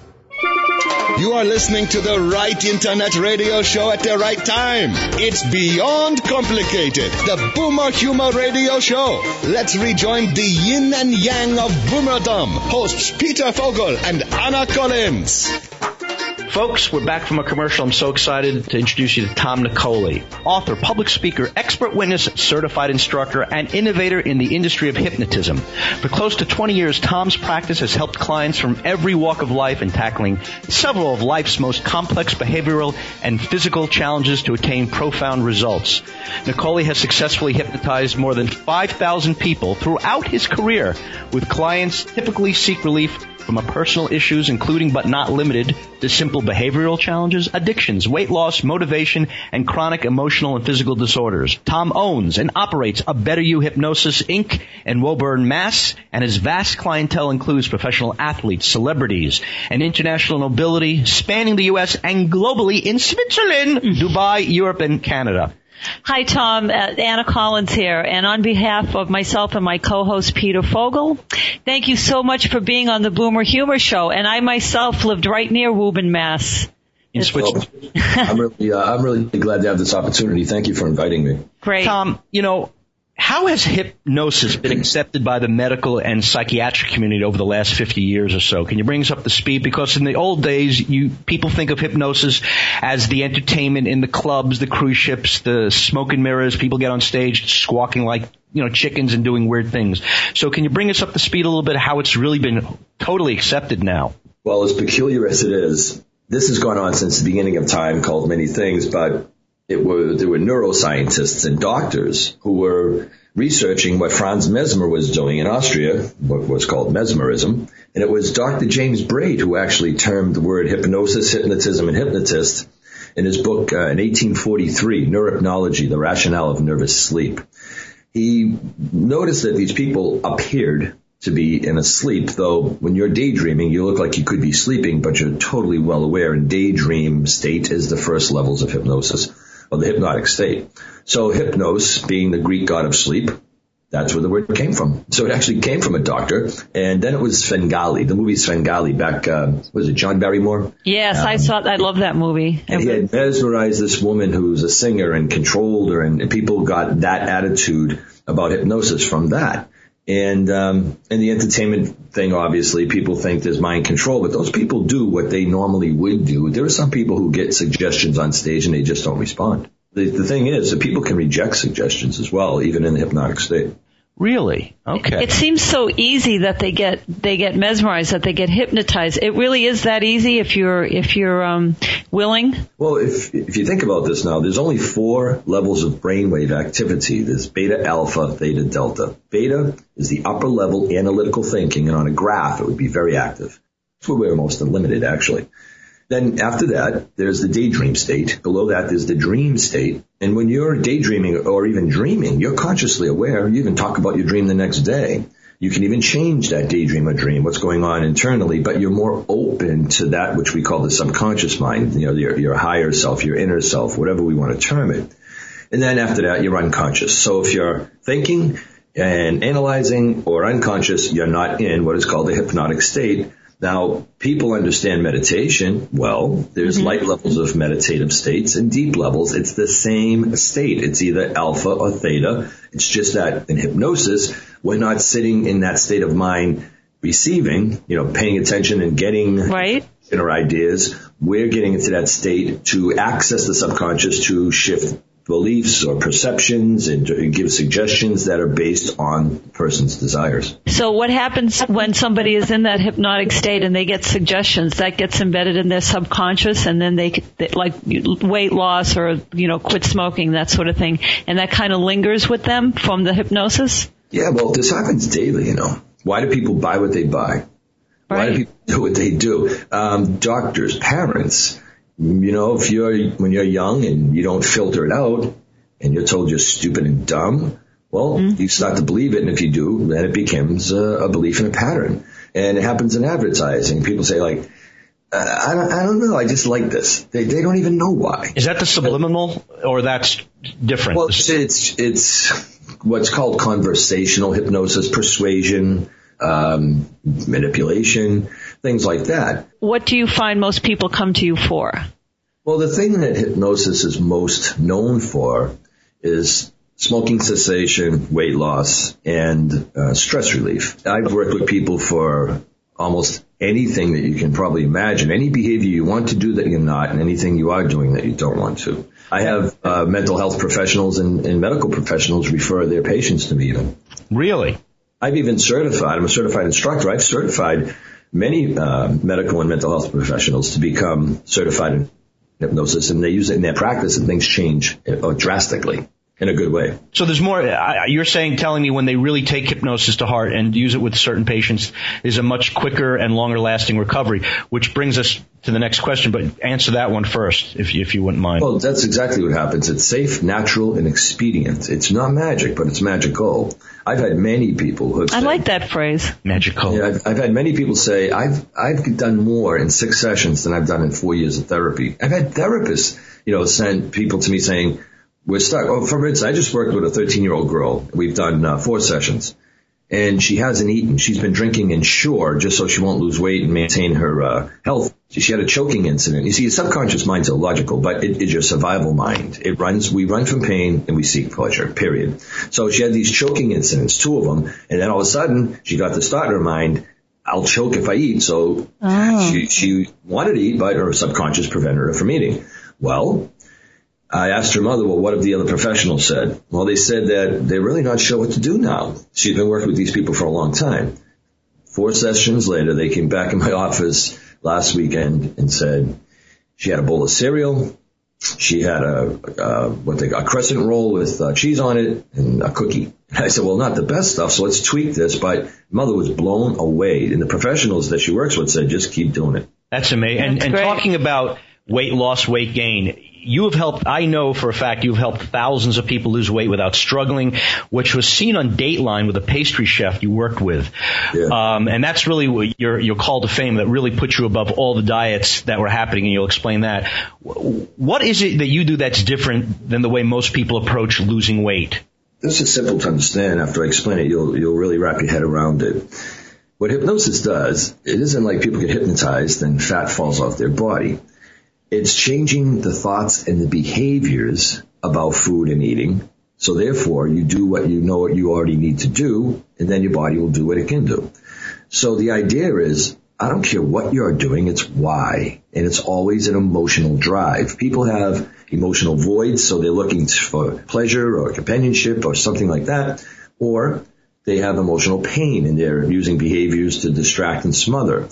B: You are listening to the right Internet radio show at the right time. It's Beyond Complicated, the Boomer Humor Radio Show. Let's rejoin the yin and yang of boomerdom. Hosts Peter Fogel and Anna Collins.
C: Folks, we're back from a commercial. I'm so excited to introduce you to Tom Nicoli, author, public speaker, expert witness, certified instructor, and innovator in the industry of hypnotism. For close to 20 years, Tom's practice has helped clients from every walk of life in tackling several of life's most complex behavioral and physical challenges to attain profound results. Nicoli has successfully hypnotized more than 5,000 people throughout his career, with clients typically seek relief from personal issues, including but not limited to simple behavioral challenges, addictions, weight loss, motivation, and chronic emotional and physical disorders. Tom owns and operates A Better You Hypnosis, Inc. in Woburn, Mass., and his vast clientele includes professional athletes, celebrities, and international nobility spanning the U.S. and globally in Switzerland, Dubai, Europe, and Canada.
D: Hi, Tom. Anna Collins here. And on behalf of myself and my co-host, Peter Fogel, thank you so much for being on the Boomer Humor Show. And I myself lived right near Woburn, Mass.
C: In Switzerland.
A: I'm really glad to have this opportunity. Thank you for inviting me.
D: Great.
C: Tom, how has hypnosis been accepted by the medical and psychiatric community over the last 50 years or so? Can you bring us up to speed? Because in the old days, people think of hypnosis as the entertainment in the clubs, the cruise ships, the smoke and mirrors. People get on stage squawking like, chickens and doing weird things. So can you bring us up to speed a little bit how it's really been totally accepted now?
A: Well, as peculiar as it is, this has gone on since the beginning of time, called many things, but there were neuroscientists and doctors who were researching what Franz Mesmer was doing in Austria, what was called mesmerism. And it was Dr. James Braid who actually termed the word hypnosis, hypnotism, and hypnotist in his book in 1843, Neurohypnology, The Rationale of Nervous Sleep. He noticed that these people appeared to be in a sleep, though when you're daydreaming, you look like you could be sleeping, but you're totally well aware. And daydream state is the first levels of hypnosis, or the hypnotic state. So hypnos, being the Greek god of sleep, that's where the word came from. So it actually came from a doctor. And then it was Svengali, the movie Svengali back, was it John Barrymore?
D: Yes, I love that movie.
A: And he had mesmerized this woman who was a singer and controlled her, and people got that attitude about hypnosis from that. And the entertainment thing, obviously, people think there's mind control, but those people do what they normally would do. There are some people who get suggestions on stage and they just don't respond. The thing is that people can reject suggestions as well, even in the hypnotic state.
C: Really? Okay.
D: It seems so easy that they get mesmerized, that they get hypnotized. It really is that easy if you're willing.
A: Well, if you think about this now, there's only 4 levels of brainwave activity. There's beta, alpha, theta, delta. Beta is the upper level analytical thinking, and on a graph, it would be very active. That's where we're most unlimited, actually. Then after that, there's the daydream state. Below that, there's the dream state. And when you're daydreaming or even dreaming, you're consciously aware. You even talk about your dream the next day. You can even change that daydream or dream, what's going on internally, but you're more open to that which we call the subconscious mind, your higher self, your inner self, whatever we want to term it. And then after that, you're unconscious. So if you're thinking and analyzing or unconscious, you're not in what is called the hypnotic state. Now, people understand meditation. Well, there's light levels of meditative states and deep levels. It's the same state. It's either alpha or theta. It's just that in hypnosis, we're not sitting in that state of mind receiving, paying attention and getting inner ideas. We're getting into that state to access the subconscious to shift beliefs or perceptions and give suggestions that are based on the person's desires.
D: So what happens when somebody is in that hypnotic state and they get suggestions that gets embedded in their subconscious, and then they like weight loss or, quit smoking, that sort of thing, and that kind of lingers with them from the hypnosis?
A: Yeah, well, this happens daily, Why do people buy what they buy? Right. Why do people do what they do? Doctors, parents, when you're young and you don't filter it out and you're told you're stupid and dumb, well, you start to believe it. And if you do, then it becomes a belief in a pattern. And it happens in advertising. People say like, I don't know. I just like this. They don't even know why.
C: Is that the subliminal or that's different?
A: Well, it's what's called conversational hypnosis, persuasion, manipulation, things like that.
D: What do you find most people come to you for?
A: Well, the thing that hypnosis is most known for is smoking cessation, weight loss, and stress relief. I've worked with people for almost anything that you can probably imagine, any behavior you want to do that you're not, and anything you are doing that you don't want to. I have mental health professionals and medical professionals refer their patients to me even.
C: Really?
A: I've even certified, I'm a certified instructor, I've certified many medical and mental health professionals to become certified in hypnosis, and they use it in their practice and things change drastically. In a good way.
C: So there's more, you're telling me when they really take hypnosis to heart and use it with certain patients, there's a much quicker and longer lasting recovery, which brings us to the next question, but answer that one first, if you wouldn't mind.
A: Well, that's exactly what happens. It's safe, natural, and expedient. It's not magic, but it's magical. I've had many people who have said,
D: I like that phrase.
C: Magical.
A: Yeah, I've had many people say, I've done more in 6 sessions than I've done in 4 years of therapy. I've had therapists, send people to me saying, we're stuck. Oh, for instance, I just worked with a 13-year-old girl. We've done 4 sessions. And she hasn't eaten. She's been drinking Ensure just so she won't lose weight and maintain her health. She had a choking incident. You see, your subconscious mind's illogical, but it is your survival mind. We run from pain and we seek pleasure, period. So she had these choking incidents, 2 of them. And then all of a sudden, she got this thought in her mind, I'll choke if I eat. So she wanted to eat, but her subconscious prevented her from eating. Well, I asked her mother, well, what have the other professionals said? Well, they said that they're really not sure what to do now. She's been working with these people for a long time. 4 sessions later, they came back in my office last weekend and said she had a bowl of cereal. She had a crescent roll with cheese on it and a cookie. And I said, well, not the best stuff, so let's tweak this. But mother was blown away. And the professionals that she works with said, just keep doing it.
C: That's amazing. And talking about weight loss, weight gain, you have helped, I know for a fact, you've helped thousands of people lose weight without struggling, which was seen on Dateline with a pastry chef you worked with. Yeah. And that's really your call to fame that really put you above all the diets that were happening, and you'll explain that. What is it that you do that's different than the way most people approach losing weight?
A: This is simple to understand. After I explain it, you'll really wrap your head around it. What hypnosis does, it isn't like people get hypnotized and fat falls off their body. It's changing the thoughts and the behaviors about food and eating. So therefore, you do what you know what you already need to do, and then your body will do what it can do. So the idea is, I don't care what you're doing, it's why. And it's always an emotional drive. People have emotional voids, so they're looking for pleasure or companionship or something like that. Or they have emotional pain and they're using behaviors to distract and smother.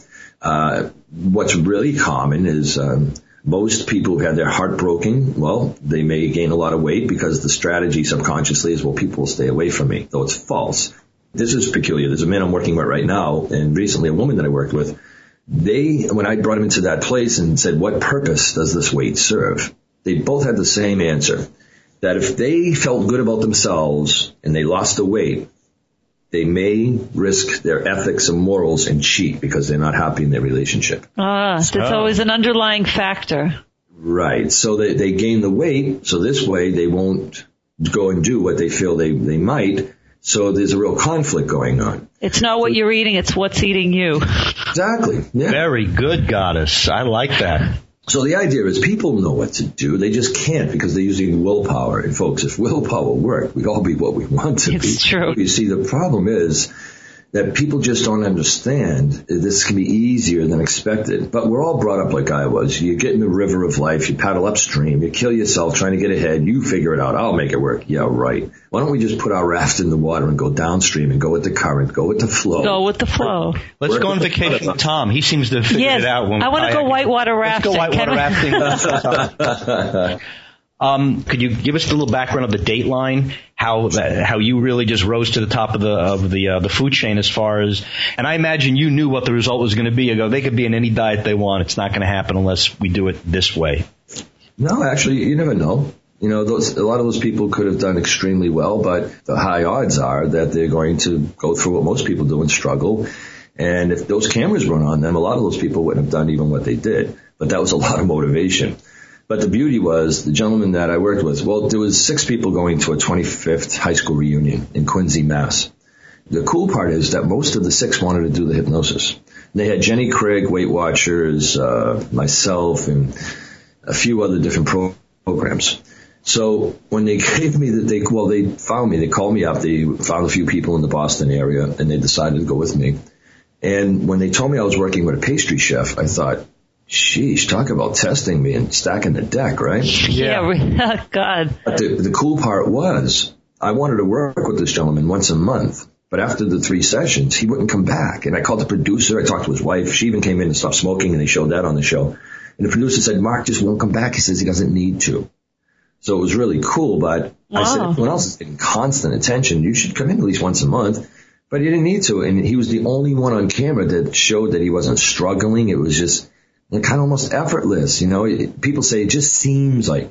A: What's really common is most people who've had their heart broken, well, they may gain a lot of weight because the strategy subconsciously is, well, people will stay away from me, though it's false. This is peculiar. There's a man I'm working with right now, and recently a woman that I worked with, when I brought them into that place and said, what purpose does this weight serve? They both had the same answer, that if they felt good about themselves and they lost the weight, they may risk their ethics and morals and cheat because they're not happy in their relationship.
D: That's always an underlying factor.
A: Right. So they gain the weight, so this way they won't go and do what they feel they might. So there's a real conflict going on.
D: It's not what you're eating, it's what's eating you.
A: Exactly. Yeah.
C: Very good, Goddess. I like that.
A: So the idea is people know what to do. They just can't because they're using willpower. And folks, if willpower worked, we'd all be what we want to be.
D: It's true.
A: You see, the problem is that people just don't understand. This can be easier than expected. But we're all brought up like I was. You get in the river of life, you paddle upstream, you kill yourself trying to get ahead, you figure it out. I'll make it work. Yeah, right. Why don't we just put our raft in the water and go downstream and go with the current, go with the flow?
D: Go with the flow.
C: Let's go on vacation with Tom. He seems to have figured it out.
D: I want to go whitewater rafting.
C: Let's go whitewater rafting. Could you give us a little background of the Dateline? How you really just rose to the top of the food chain as far as, and I imagine you knew what the result was going to be. You go, they could be in any diet they want. It's not going to happen unless we do it this way.
A: No, actually, you never know. You know, a lot of those people could have done extremely well, but the high odds are that they're going to go through what most people do and struggle. And if those cameras weren't on them, a lot of those people wouldn't have done even what they did. But that was a lot of motivation. But the beauty was the gentleman that I worked with, well, there was 6 people going to a 25th high school reunion in Quincy, Mass. The cool part is that most of the 6 wanted to do the hypnosis. They had Jenny Craig, Weight Watchers, myself, and a few other different programs. So when they gave me they found me, they called me up, they found a few people in the Boston area, and they decided to go with me. And when they told me I was working with a pastry chef, I thought, sheesh, talk about testing me and stacking the deck, right?
D: Yeah, God.
A: But the cool part was I wanted to work with this gentleman once a month. But after the 3 sessions, he wouldn't come back. And I called the producer. I talked to his wife. She even came in and stopped smoking, and they showed that on the show. And the producer said, Mark just won't come back. He says he doesn't need to. So it was really cool. But I said, everyone else is getting constant attention. You should come in at least once a month. But he didn't need to. And he was the only one on camera that showed that he wasn't struggling. It was just kind of almost effortless, you know. People say it just seems like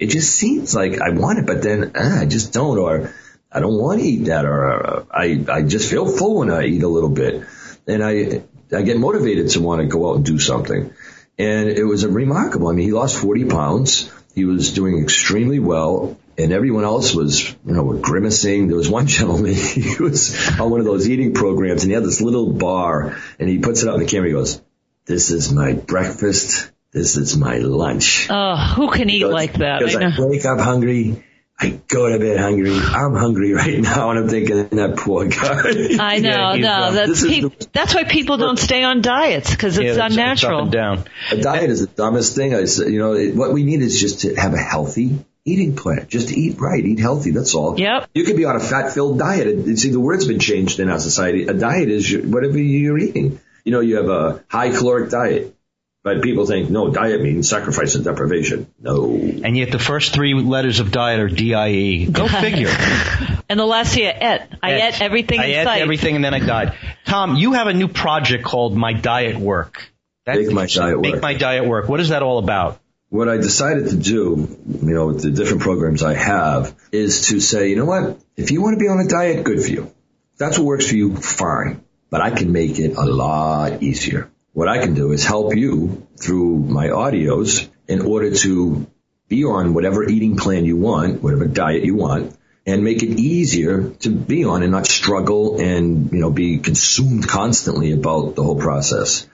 A: I want it, but then I just don't, or I don't want to eat that, or I just feel full when I eat a little bit, and I get motivated to want to go out and do something. And it was remarkable. I mean, he lost 40 pounds. He was doing extremely well, and everyone else was, grimacing. There was one gentleman, he was on one of those eating programs, and he had this little bar, and he puts it up in the camera. He goes, "This is my breakfast. This is my lunch."
D: Oh, who can eat like that?
A: Because I wake up hungry. I go to bed hungry. I'm hungry right now, and I'm thinking, that poor guy.
D: I know. That's why people don't stay on diets, because it's unnatural.
C: It's up and down.
A: A diet is the dumbest thing. What we need is just to have a healthy eating plan. Just to eat right, eat healthy. That's all.
D: Yep.
A: You could be on a fat-filled diet. See, the word's been changed in our society. A diet is whatever you're eating. You have a high-caloric diet, but people think, no, diet means sacrifice and deprivation. No.
C: And yet the first 3 letters of diet are DIE. Go figure.
D: And the last year, I ate everything in sight.
C: I ate everything, and then I died. Tom, you have a new project called My Diet Work.
A: Make My Diet Work.
C: Make My Diet Work. What is that all about?
A: What I decided to do, with the different programs I have, is to say, you know what? If you want to be on a diet, good for you. If that's what works for you, fine. But I can make it a lot easier. What I can do is help you through my audios in order to be on whatever eating plan you want, whatever diet you want, and make it easier to be on and not struggle and, be consumed constantly about the whole process.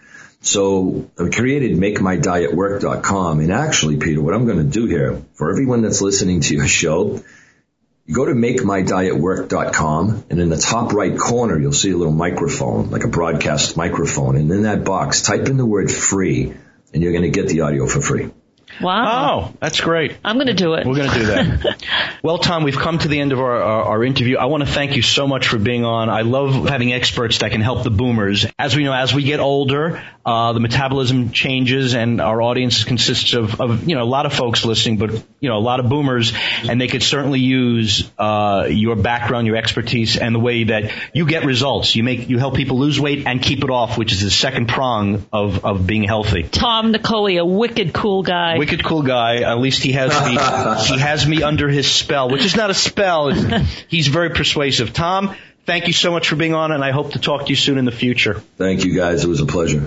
A: So I created MakeMyDietWork.com. And actually, Peter, what I'm going to do here, for everyone that's listening to your show, you go to MakeMyDietWork.com, and in the top right corner, you'll see a little microphone, like a broadcast microphone. And in that box, type in the word free, and you're going to get the audio for free.
D: Wow.
C: Oh, that's great.
D: I'm going to do it.
C: We're going to do that. Well, Tom, we've come to the end of our interview. I want to thank you so much for being on. I love having experts that can help the boomers. As we know, as we get older, the metabolism changes, and our audience consists of a lot of folks listening, but, a lot of boomers, and they could certainly use your background, your expertise, and the way that you get results. You help people lose weight and keep it off, which is the second prong of being healthy.
D: Tom Nicoli, a wicked cool guy.
C: Wicked cool guy. At least he has me under his spell, which is not a spell. He's very persuasive. Tom, thank you so much for being on, and I hope to talk to you soon in the future.
A: Thank you, guys. It was a pleasure.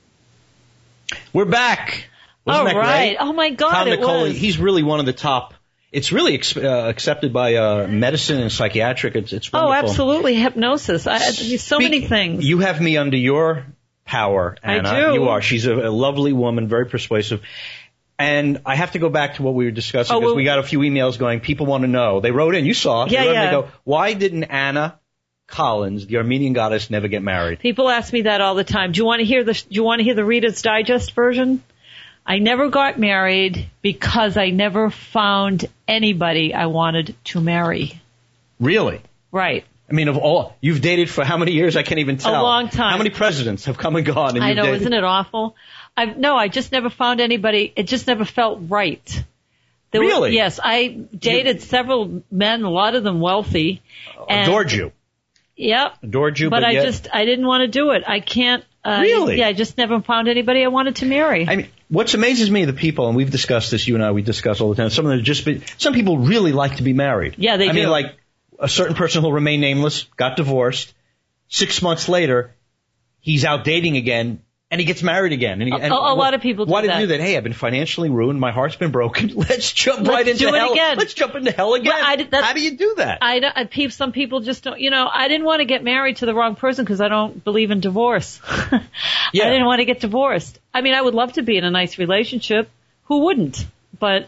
C: We're back. Wasn't that
D: right.
C: Great?
D: Oh, my God,
C: Tom Nicoli,
D: was.
C: He's really one of the top. It's really accepted by medicine and psychiatric. It's wonderful.
D: Oh, absolutely. Hypnosis. So many things.
C: You have me under your power, Anna.
D: I do.
C: You are. She's a lovely woman, very persuasive. And I have to go back to what we were discussing, because we got a few emails going. People want to know. They wrote in. You saw it.
D: Yeah.
C: They go, why didn't Anna Collins, the Armenian goddess, never get married?
D: People ask me that all the time. Do you want to hear the Reader's Digest version? I never got married because I never found anybody I wanted to marry.
C: Really?
D: Right.
C: I mean, you've dated for how many years? I can't even tell.
D: A long time.
C: How many presidents have come and gone? And
D: I know,
C: dated?
D: Isn't it awful? I just never found anybody. It just never felt right.
C: Really?
D: Yes, I dated several men, a lot of them wealthy.
C: Adored you.
D: Yep.
C: Adored you,
D: but I didn't want to do it. I can't.
C: Really?
D: Yeah, I just never found anybody I wanted to marry.
C: I mean, what amazes me, the people, and we've discussed this, you and I, we discuss all the time, some people really like to be married.
D: Yeah, they do.
C: I mean, like, a certain person who'll remain nameless, got divorced, 6 months later, he's out dating again, and he gets married again. And
D: a lot of people do that.
C: Why did you do that? Hey, I've been financially ruined. My heart's been broken. Let's jump right into hell.
D: Again.
C: Let's jump into hell again. Well, how do you do that?
D: Some people just don't, I didn't want to get married to the wrong person because I don't believe in divorce.
C: Yeah.
D: I didn't want to get divorced. I mean, I would love to be in a nice relationship. Who wouldn't? But,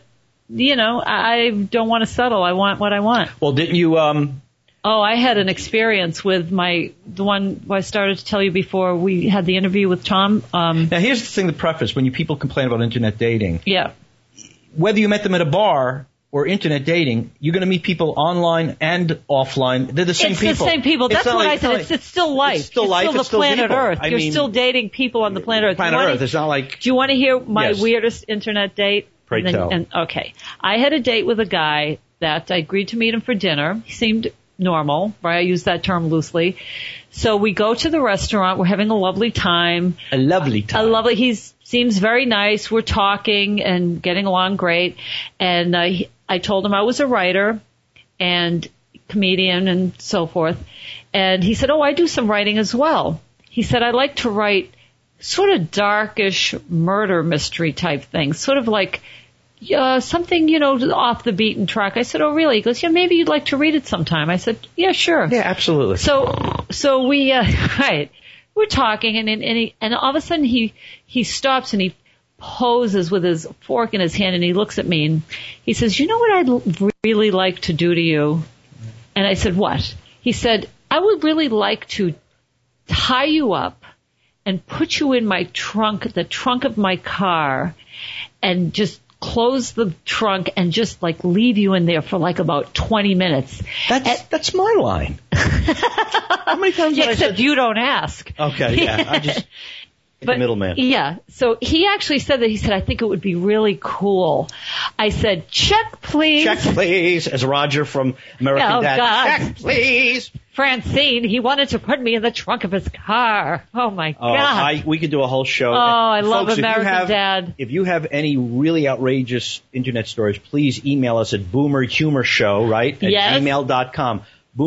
D: I don't want to settle. I want what I want.
C: Well, didn't you,
D: I had an experience with the one I started to tell you before we had the interview with Tom.
C: Now, here's the thing to preface. When people complain about internet dating,
D: yeah,
C: whether you met them at a bar or internet dating, you're going to meet people online and offline. They're the same people.
D: It's the same people. That's what I said. It's still life.
C: It's still life.
D: It's still the planet Earth. You're still dating people on the planet Earth.
C: Planet Earth. It's not like...
D: Do you want to hear my weirdest internet date?
C: Pray tell.
D: Okay. I had a date with a guy that I agreed to meet him for dinner. He seemed normal, right? I use that term loosely. So we go to the restaurant. We're having a lovely time. He seems very nice. We're talking and getting along great. And I told him I was a writer and comedian and so forth. And he said, I do some writing as well. He said, I like to write sort of darkish murder mystery type things, sort of like something, off the beaten track. I said, oh, really? He goes, yeah, maybe you'd like to read it sometime. I said, yeah, sure.
C: Yeah, absolutely.
D: So we, right, we're talking and all of a sudden he stops and he poses with his fork in his hand and he looks at me and he says, you know what I'd really like to do to you? And I said, what? He said, I would really like to tie you up and put you in my trunk, the trunk of my car, and just close the trunk and just like leave you in there for like about 20 minutes.
C: That's my line. How many times have I said...
D: Except you don't ask.
C: Okay, yeah. I just... the middleman.
D: Yeah. So he actually said that. He said, I think it would be really cool. I said, check, please.
C: Check, please. As Roger from American Dad.
D: God.
C: Check, please.
D: Francine, he wanted to put me in the trunk of his car. Oh, my God.
C: We could do a whole show.
D: I love American Dad.
C: If you have any really outrageous internet stories, please email us at boomerhumorshow, right? At gmail.com.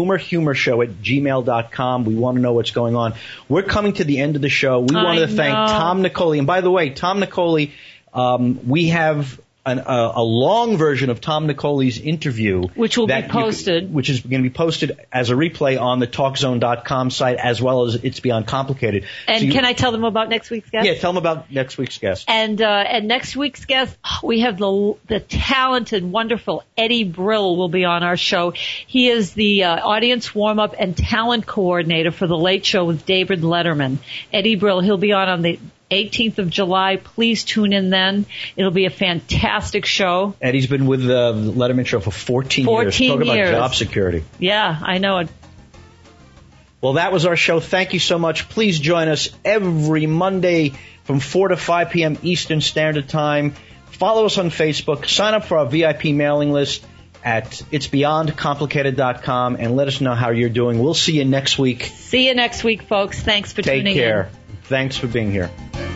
C: boomerhumorshow@gmail.com. We want to know what's going on. We're coming to the end of the show. We wanted to thank Tom Nicoli. And by the way, Tom Nicoli, we have a long version of Tom Nicoli's interview.
D: Which will be posted.
C: Which is going to be posted as a replay on the TalkZone.com site as well as It's Beyond Complicated.
D: And can I tell them about next week's guest?
C: Yeah, tell them about next week's guest.
D: And next week's guest, we have the talented, wonderful Eddie Brill will be on our show. He is the audience warm-up and talent coordinator for The Late Show with David Letterman. Eddie Brill, he'll be on the 18th of July. Please tune in then. It'll be a fantastic show.
C: Eddie's been with the Letterman Show for 14 years. Talk about job security.
D: Yeah, I know it.
C: Well, that was our show. Thank you so much. Please join us every Monday from 4 to 5 p.m. Eastern Standard Time. Follow us on Facebook. Sign up for our VIP mailing list at itsbeyondcomplicated.com and let us know how you're doing. We'll see you next week.
D: See you next week, folks. Thanks for tuning in.
C: Take care. Thanks for being here.